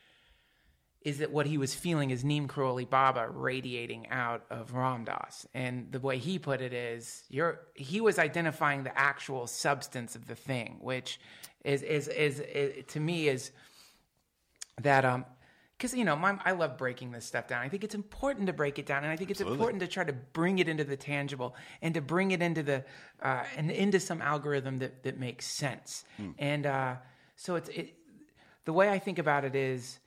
is that what he was feeling is Neem Karoli Baba radiating out of Ram Dass. And the way he put it is he was identifying the actual substance of the thing, which is to me is that because, you know, I love breaking this stuff down. I think it's important to break it down, and I think it's important to try to bring it into the tangible and to bring it into into some algorithm that makes sense. And so the way I think about it is,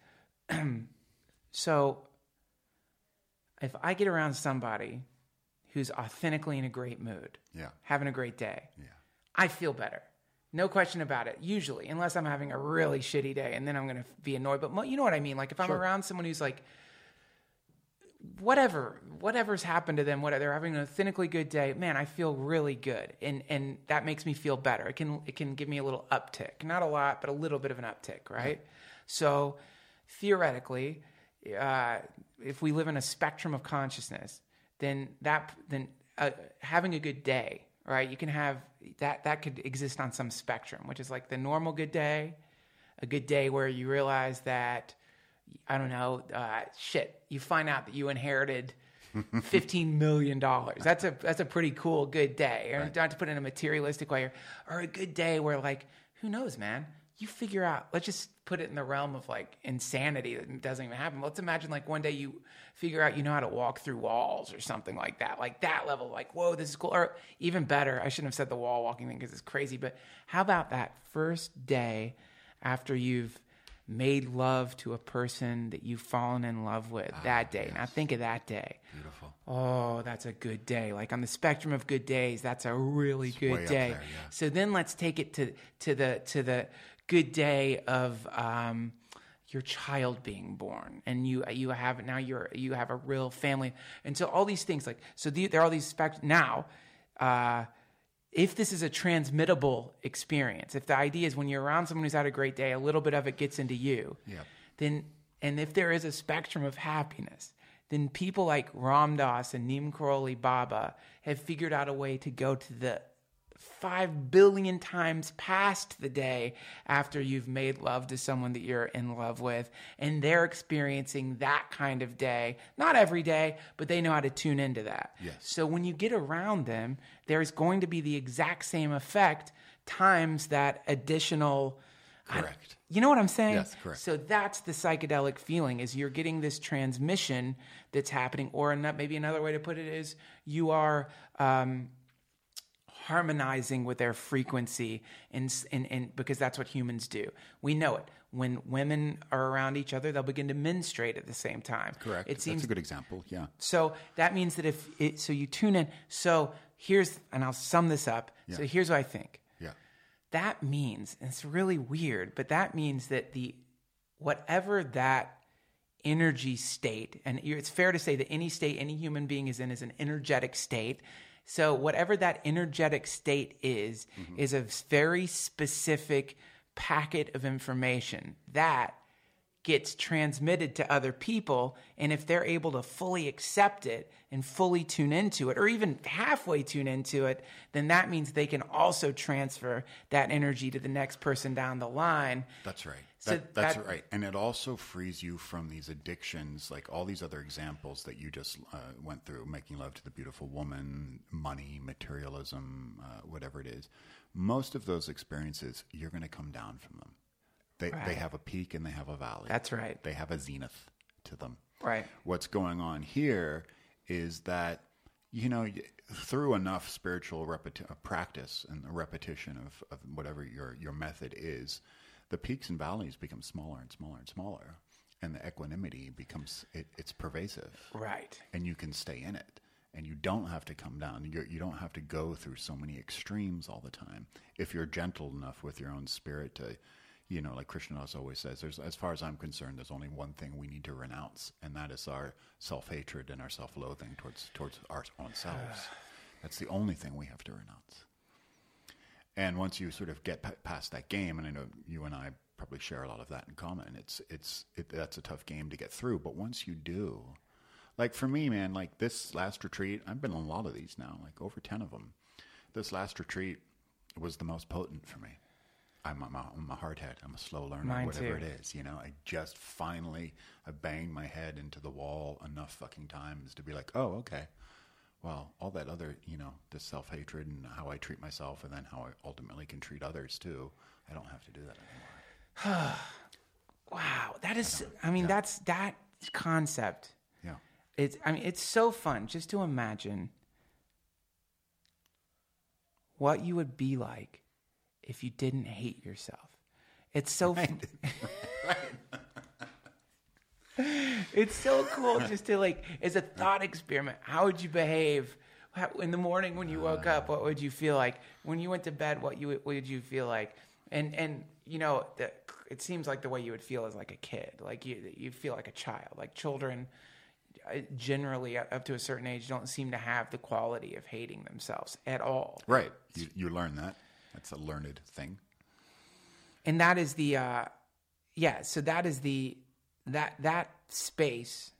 so if I get around somebody who's authentically in a great mood, having a great day, I feel better. No question about it, usually, unless I'm having a really shitty day, and then I'm going to be annoyed. But you know what I mean? Like, if I'm around someone who's like, whatever's happened to them, whatever they're having an authentically good day, man, I feel really good, and that makes me feel better. It can give me a little uptick, not a lot, but a little bit of an uptick, right? So theoretically, if we live in a spectrum of consciousness, then having a good day, right? You can have that could exist on some spectrum, which is like the normal good day, a good day where you realize that, I don't know, you find out that you inherited $15 million. That's a pretty cool good day. Or not to put it in a materialistic way, or a good day where, like, who knows, man? You figure out, let's just put it in the realm of like insanity that doesn't even happen. Let's imagine like one day you figure out you know how to walk through walls or something like that level, like, whoa, this is cool. Or even better, I shouldn't have said the wall walking thing because it's crazy, but how about that first day after you've made love to a person that you've fallen in love with that day? Yes. Now think of that day. Beautiful. Oh, that's a good day. Like on the spectrum of good days, that's a really good day. There, yeah. So then let's take it to the good day of your child being born, and you have a real family, and so all these things there are all these now. If this is a transmittable experience, if the idea is when you're around someone who's had a great day, a little bit of it gets into you, then, and if there is a spectrum of happiness, then people like Ram Dass and Neem Karoli Baba have figured out a way to go to the 5 billion times past the day after you've made love to someone that you're in love with, and they're experiencing that kind of day. Not every day, but they know how to tune into that. Yes. So when you get around them, there's going to be the exact same effect times that additional... Correct. You know what I'm saying? Yes, correct. So that's the psychedelic feeling, is you're getting this transmission that's happening, or maybe another way to put it is you are... harmonizing with their frequency, and because that's what humans do. We know it. When women are around each other, they'll begin to menstruate at the same time. Correct. That's a good example. Yeah. So that means that so you tune in. So and I'll sum this up. Yeah. So here's what I think. Yeah. That means, and it's really weird, but that means that whatever that energy state, and it's fair to say that any state any human being is in is an energetic state. So whatever that energetic state is a very specific packet of information that gets transmitted to other people. And if they're able to fully accept it and fully tune into it, or even halfway tune into it, then that means they can also transfer that energy to the next person down the line. That's right. That's right. And it also frees you from these addictions, like all these other examples that you just went through, making love to the beautiful woman, money, materialism, whatever it is. Most of those experiences, you're going to come down from them. They have a peak and they have a valley. That's right. They have a zenith to them. Right. What's going on here is that, through enough spiritual practice and the repetition of whatever your method is, the peaks and valleys become smaller and smaller and smaller, and the equanimity becomes it's pervasive. Right. And you can stay in it, and you don't have to come down. You don't have to go through so many extremes all the time. If you're gentle enough with your own spirit to, like Krishnadas always says, as far as I'm concerned, there's only one thing we need to renounce, and that is our self-hatred and our self-loathing towards our own selves. That's the only thing we have to renounce. And once you sort of get past that game, and I know you and I probably share a lot of that in common, that's a tough game to get through. But once you do, like for me, man, like this last retreat, I've been on a lot of these now, like over 10 of them. This last retreat was the most potent for me. I'm a hardhead. I'm a slow learner, Mine whatever too. it is. I just finally I banged my head into the wall enough fucking times to be like, oh, okay. Well, all that other, the self-hatred and how I treat myself, and then how I ultimately can treat others too, I don't have to do that anymore. Wow. That's that concept. Yeah. It's so fun just to imagine what you would be like if you didn't hate yourself. It's so fun. It's so cool just to as a thought experiment, how would you behave in the morning when you woke up? What would you feel like when you went to bed? What would you feel like? And it seems like the way you would feel is like a kid, like you feel like a child. Like children generally up to a certain age don't seem to have the quality of hating themselves at all. Right. You learn that. That's a learned thing. And that is the, so that is that space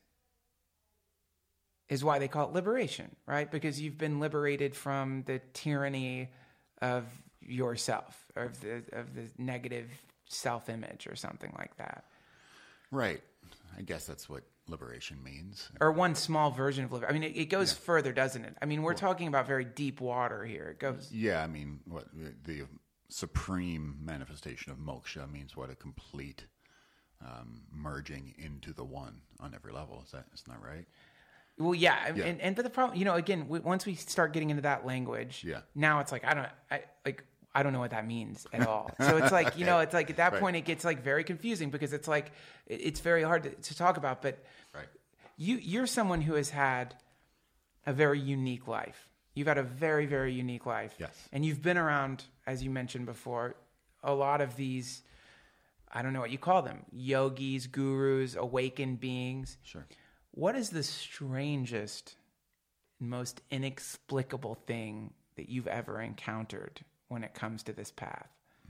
is why they call it liberation, right? Because you've been liberated from the tyranny of yourself, or of the negative self-image or something like that. Right. I guess that's what liberation means. Or one small version of liberation. I mean, it goes further, doesn't it? I mean, we're talking about very deep water here. It goes... Yeah, I mean, what the supreme manifestation of moksha means what? A complete merging into the one on every level. Isn't that right? Well, yeah. And but the problem, again, once we start getting into that language, now it's like, I don't know what that means at all. So it's like, it's like at that point it gets like very confusing, because it's like, it's very hard to talk about. But you're someone who has had a very unique life. You've had a very, very unique life. Yes. And you've been around, as you mentioned before, a lot of these, I don't know what you call them, yogis, gurus, awakened beings. Sure. What is the strangest, most inexplicable thing that you've ever encountered when it comes to this path?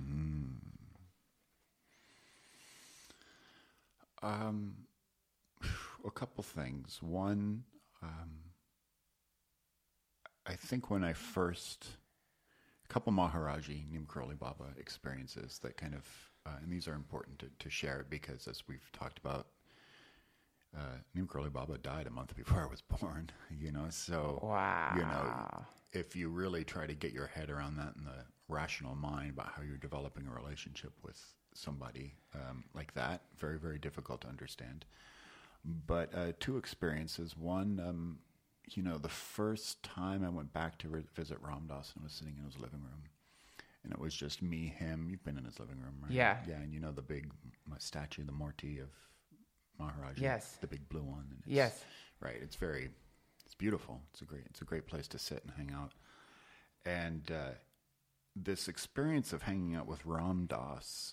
A couple things. One, I think when I first, a couple Maharaji, Neem Karoli Baba experiences that kind of, and these are important to share, because as we've talked about, Neem Karoli Baba died a month before I was born, so, wow. If you really try to get your head around that in the rational mind about how you're developing a relationship with somebody like that, very, very difficult to understand. But two experiences. One, the first time I went back to visit Ram Dass, and I was sitting in his living room, and it was just me, him. You've been in his living room, right? Yeah. Yeah, and the big statue, the Murti of Maharaj. Yes. The big blue one. And Yes. Right. It's beautiful. It's a great place to sit and hang out. And this experience of hanging out with Ram Dass,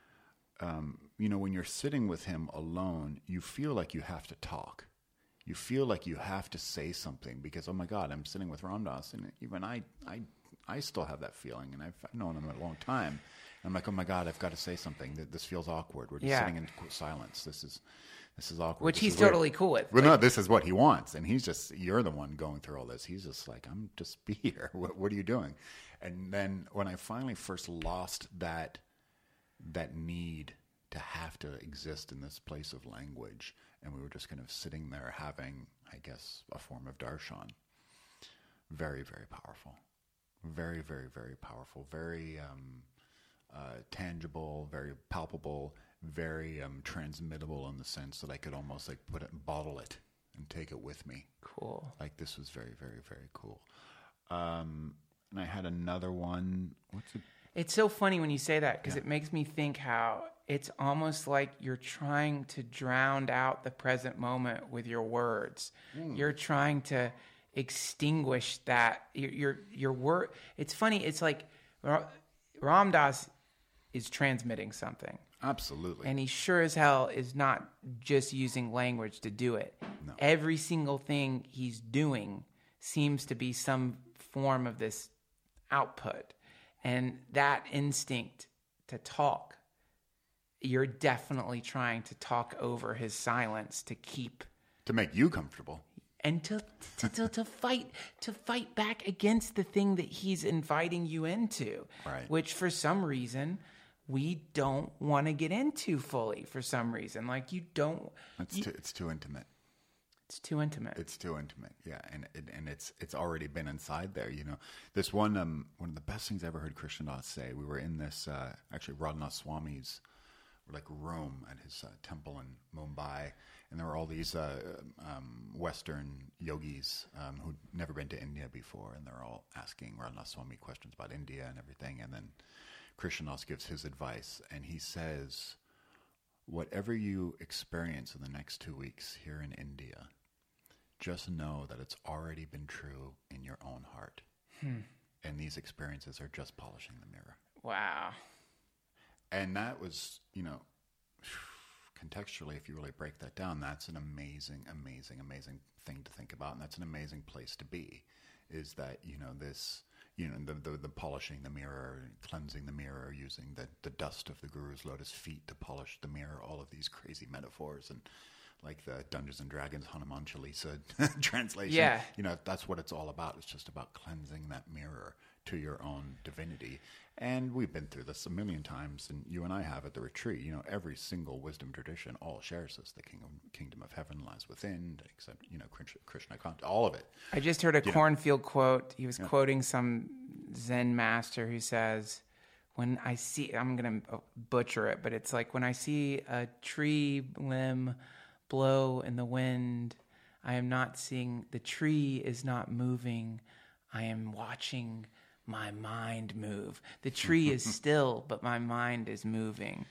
when you're sitting with him alone, you feel like you have to talk. You feel like you have to say something, because, oh my God, I'm sitting with Ram Dass, and even I still have that feeling, and I've known him a long time. And I'm like, oh my God, I've got to say something. This feels awkward. We're just sitting in silence. This is awkward. Which this he's totally cool with. Well, no, this is what he wants, and you're the one going through all this. He's just like, I'm just be here. What are you doing? And then when I finally first lost that need to have to exist in this place of language, and we were just kind of sitting there having, I guess, a form of darshan. Very, very powerful. Very, very, very powerful. Very tangible, very palpable, very transmittable, in the sense that I could almost like put it and bottle it and take it with me. Cool. Like, this was very, very, very cool. And I had another one. It's so funny when you say that, because it makes me think how it's almost like you're trying to drown out the present moment with your words. You're trying to extinguish that. Your word. It's funny. It's like Ram Dass is transmitting something. Absolutely. And he sure as hell is not just using language to do it. No. Every single thing he's doing seems to be some form of this output. And that instinct to talk, you're definitely trying to talk over his silence to make you comfortable. And to fight back against the thing that he's inviting you into. Right. Which for some reason we don't want to get into fully, for some reason. Like, you don't... It's too intimate. It's too intimate. It's too intimate, yeah. And it's already been inside there, This one of the best things I ever heard Krishna Das say, we were in this, actually Radhanath Swami's room at his temple in Mumbai, and there were all these Western yogis who'd never been to India before, and they're all asking Radhanath Swami questions about India and everything, and then Krishna Das gives his advice, and he says, whatever you experience in the next 2 weeks here in India, just know that it's already been true in your own heart. And these experiences are just polishing the mirror. Wow. And that was, contextually, if you really break that down, that's an amazing, amazing, amazing thing to think about, and that's an amazing place to be. Is that this, the polishing the mirror, cleansing the mirror, using the dust of the Guru's lotus feet to polish the mirror, all of these crazy metaphors, and like the Dungeons and Dragons Hanuman Chalisa translation. Yeah. That's what it's all about. It's just about cleansing that mirror to your own divinity. And we've been through this a million times, and you and I have at the retreat. Every single wisdom tradition all shares this. The kingdom of heaven lies within, except, Krishna consciousness, all of it. I just heard a Cornfield quote. He was quoting some Zen master who says, when I see, I'm going to butcher it, but it's like, when I see a tree limb blow in the wind, I am not seeing, the tree is not moving. I am watching my mind move. The tree is still, but my mind is moving.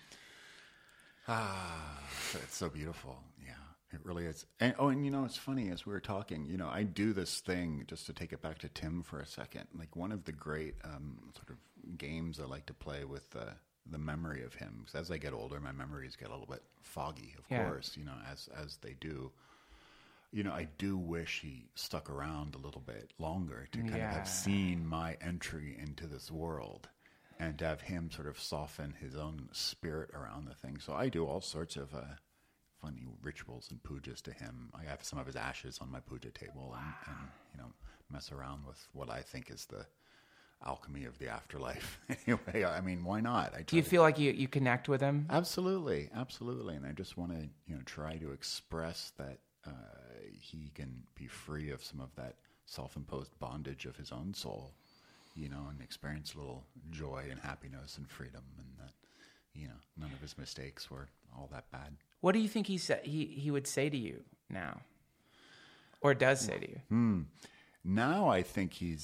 It's so beautiful. Yeah, it really is. And it's funny, as we were talking, I do this thing, just to take it back to Tim for a second, like one of the great sort of games I like to play with the memory of him. 'Cause as I get older, my memories get a little bit foggy, of course, as they do. I do wish he stuck around a little bit longer to kind of have seen my entry into this world, and to have him sort of soften his own spirit around the thing. So I do all sorts of funny rituals and pujas to him. I have some of his ashes on my puja table, and mess around with what I think is the alchemy of the afterlife. Anyway, I mean, why not? Do you feel like you connect with him? Absolutely. And I just want to try to express that he can be free of some of that self-imposed bondage of his own soul, and experience a little joy and happiness and freedom, and that, none of his mistakes were all that bad. What do you think he would say to you now, or does say to you? Now I think he's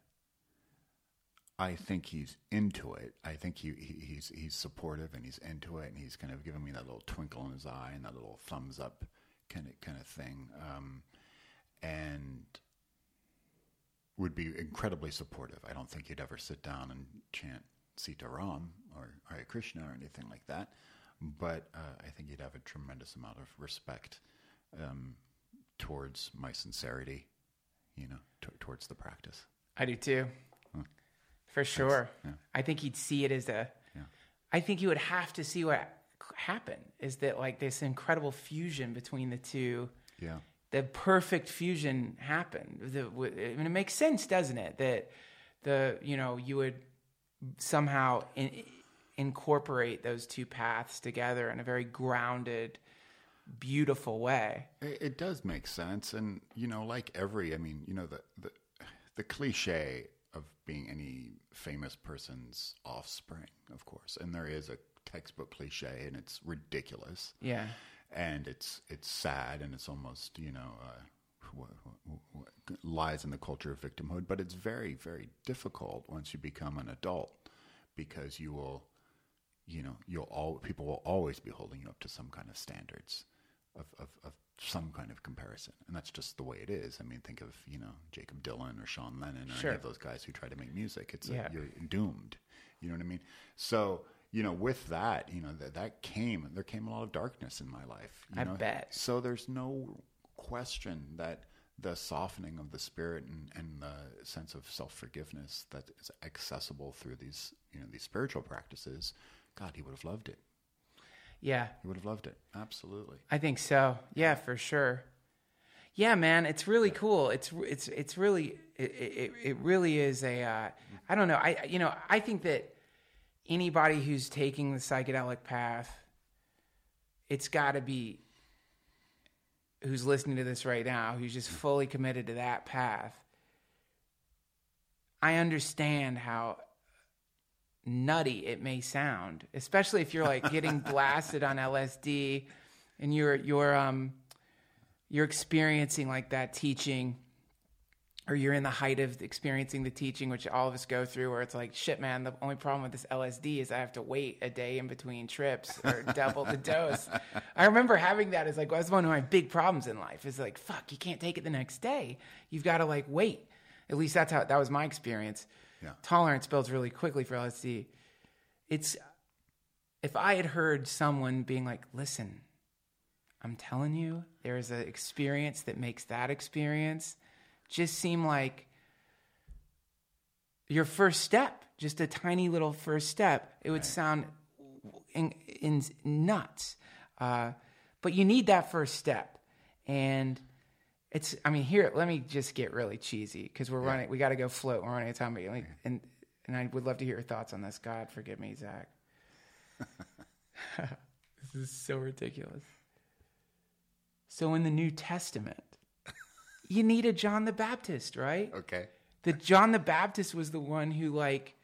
into it. I think he's supportive, and he's into it, and he's kind of giving me that little twinkle in his eye and that little thumbs up kind of thing, and would be incredibly supportive. I don't think he'd ever sit down and chant Sita Ram or Hare Krishna or anything like that, but I think he'd have a tremendous amount of respect towards my sincerity, towards the practice. I do too. For sure. Yeah. I think he'd see it as I think he would have to see what happened, is that like this incredible fusion between the two. Yeah. The perfect fusion happened. It makes sense, doesn't it? That you would somehow incorporate those two paths together in a very grounded, beautiful way. It does make sense. And, like the cliche of being any famous person's offspring, of course. And there is a textbook cliche, and it's ridiculous. Yeah. And it's sad, and it's almost, lies in the culture of victimhood. But it's very, very difficult once you become an adult, because people will always be holding you up to some kind of standards of some kind of comparison. And that's just the way it is. I mean, think of, Jacob Dylan or Sean Lennon or any of those guys who try to make music. You're doomed. You know what I mean? So, with that, there came a lot of darkness in my life. I bet. So there's no question that the softening of the spirit and the sense of self-forgiveness that is accessible through these spiritual practices, God, he would have loved it. Yeah. He would have loved it. Absolutely. I think so. Yeah, for sure. Yeah, man, it's really cool. It's really, it really is I don't know. I think that anybody who's taking the psychedelic path, it's got to be, who's listening to this right now, who's just fully committed to that path. I understand how nutty it may sound, especially if you're like getting blasted on LSD and you're experiencing like that teaching, or you're in the height of experiencing the teaching, which all of us go through, where it's like, shit, man, the only problem with this LSD is I have to wait a day in between trips or double the dose. I remember having that as like, that's one of my big problems in life, is like, fuck, you can't take it the next day. You've got to like wait. At least that was my experience. Yeah. Tolerance builds really quickly for LSD. If I had heard someone being like, listen, I'm telling you, there is an experience that makes that experience just seem like your first step, just a tiny little first step. It would sound in nuts. But you need that first step. And here, let me just get really cheesy because we're running, we got to go float. We're running out of time. And I would love to hear your thoughts on this. God, forgive me, Zach. This is so ridiculous. So in the New Testament, you need a John the Baptist, right? Okay. That John the Baptist was the one who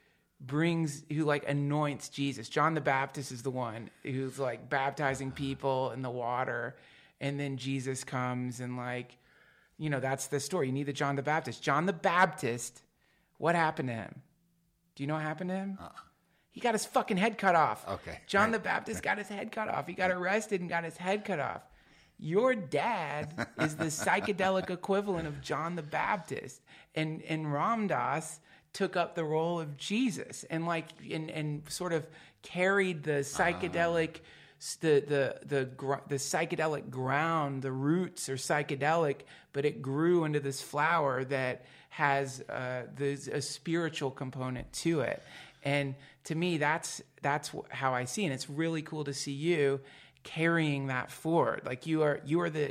anoints Jesus. John the Baptist is the one who's like baptizing people in the water. And then Jesus comes and that's the story. You need the John the Baptist. John the Baptist, what happened to him? Do you know what happened to him? He got his fucking head cut off. Okay. John the Baptist got his head cut off. He got arrested and got his head cut off. Your dad is the psychedelic equivalent of John the Baptist. And Ram Dass took up the role of Jesus and sort of carried the psychedelic the psychedelic ground. The roots are psychedelic, but it grew into this flower that has there's a spiritual component to it. And to me, that's how I see it. And it's really cool to see you carrying that forward. Like you are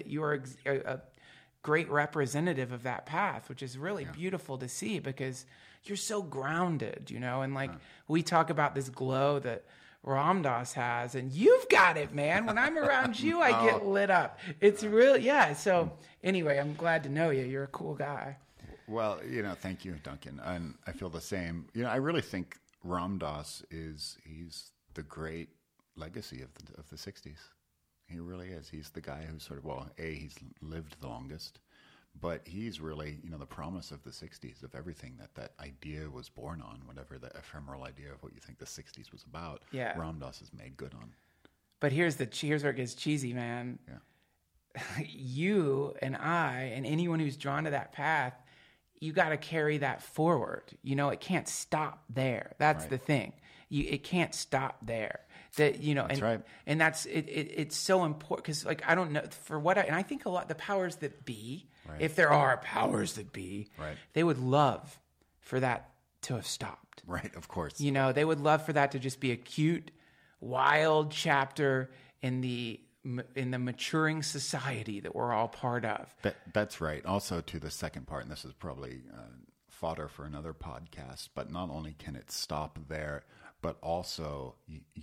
a great representative of that path, which is really beautiful to see because you're so grounded, and we talk about this glow that Ram Dass has, and you've got it, man. When I'm around you, I get lit up. It's really, So anyway, I'm glad to know you. You're a cool guy. Well, thank you, Duncan. And I feel the same. I really think Ram Dass he's the great legacy of the 60s. He really is. He's the guy who's he's lived the longest, but he's really, the promise of the 60s, of everything that idea was born on, whatever the ephemeral idea of what you think the 60s was about. Yeah. Ram Dass has made good on. But here's where it gets cheesy, man. Yeah. You and I and anyone who's drawn to that path, you got to carry that forward. It can't stop there. That's the thing. It can't stop there. That's right. And that's it. It's so important because, I don't know and I think a lot the powers that be, if there are powers that be, they would love for that to have stopped. Right, of course. They would love for that to just be a cute, wild chapter in the maturing society that we're all part of. That's right. Also, to the second part, and this is probably fodder for another podcast, but not only can it stop there, but also,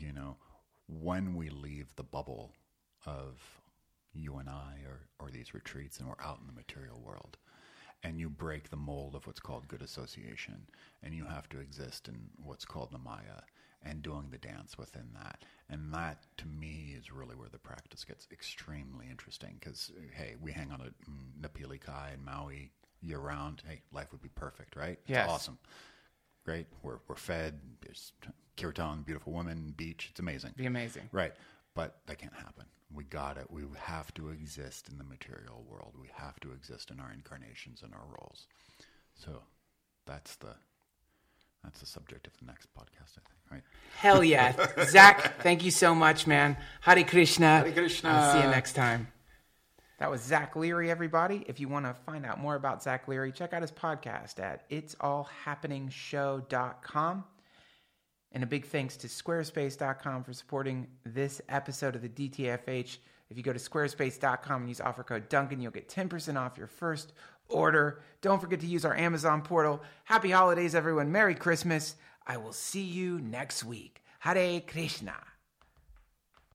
when we leave the bubble of you and I or these retreats and we're out in the material world, and you break the mold of what's called good association, and you have to exist in what's called the Maya, and doing the dance within that. And that, to me, is really where the practice gets extremely interesting because, hey, we hang on a Napili Kai and Maui year-round. Hey, life would be perfect, right? Yes. It's awesome. Great. We're fed. There's kirtan, beautiful women, beach. It's amazing. Be amazing. Right. But that can't happen. We got it. We have to exist in the material world. We have to exist in our incarnations and our roles. So that's the subject of the next podcast, I think, right? Hell yeah. Zach, thank you so much, man. Hare Krishna. Hare Krishna. I'll see you next time. That was Zach Leary, everybody. If you want to find out more about Zach Leary, check out his podcast at itsallhappeningshow.com. And a big thanks to squarespace.com for supporting this episode of the DTFH. If you go to squarespace.com and use offer code Duncan, you'll get 10% off your first order. Don't forget to use our Amazon portal. Happy holidays, everyone. Merry Christmas. I will see you next week. Hare Krishna.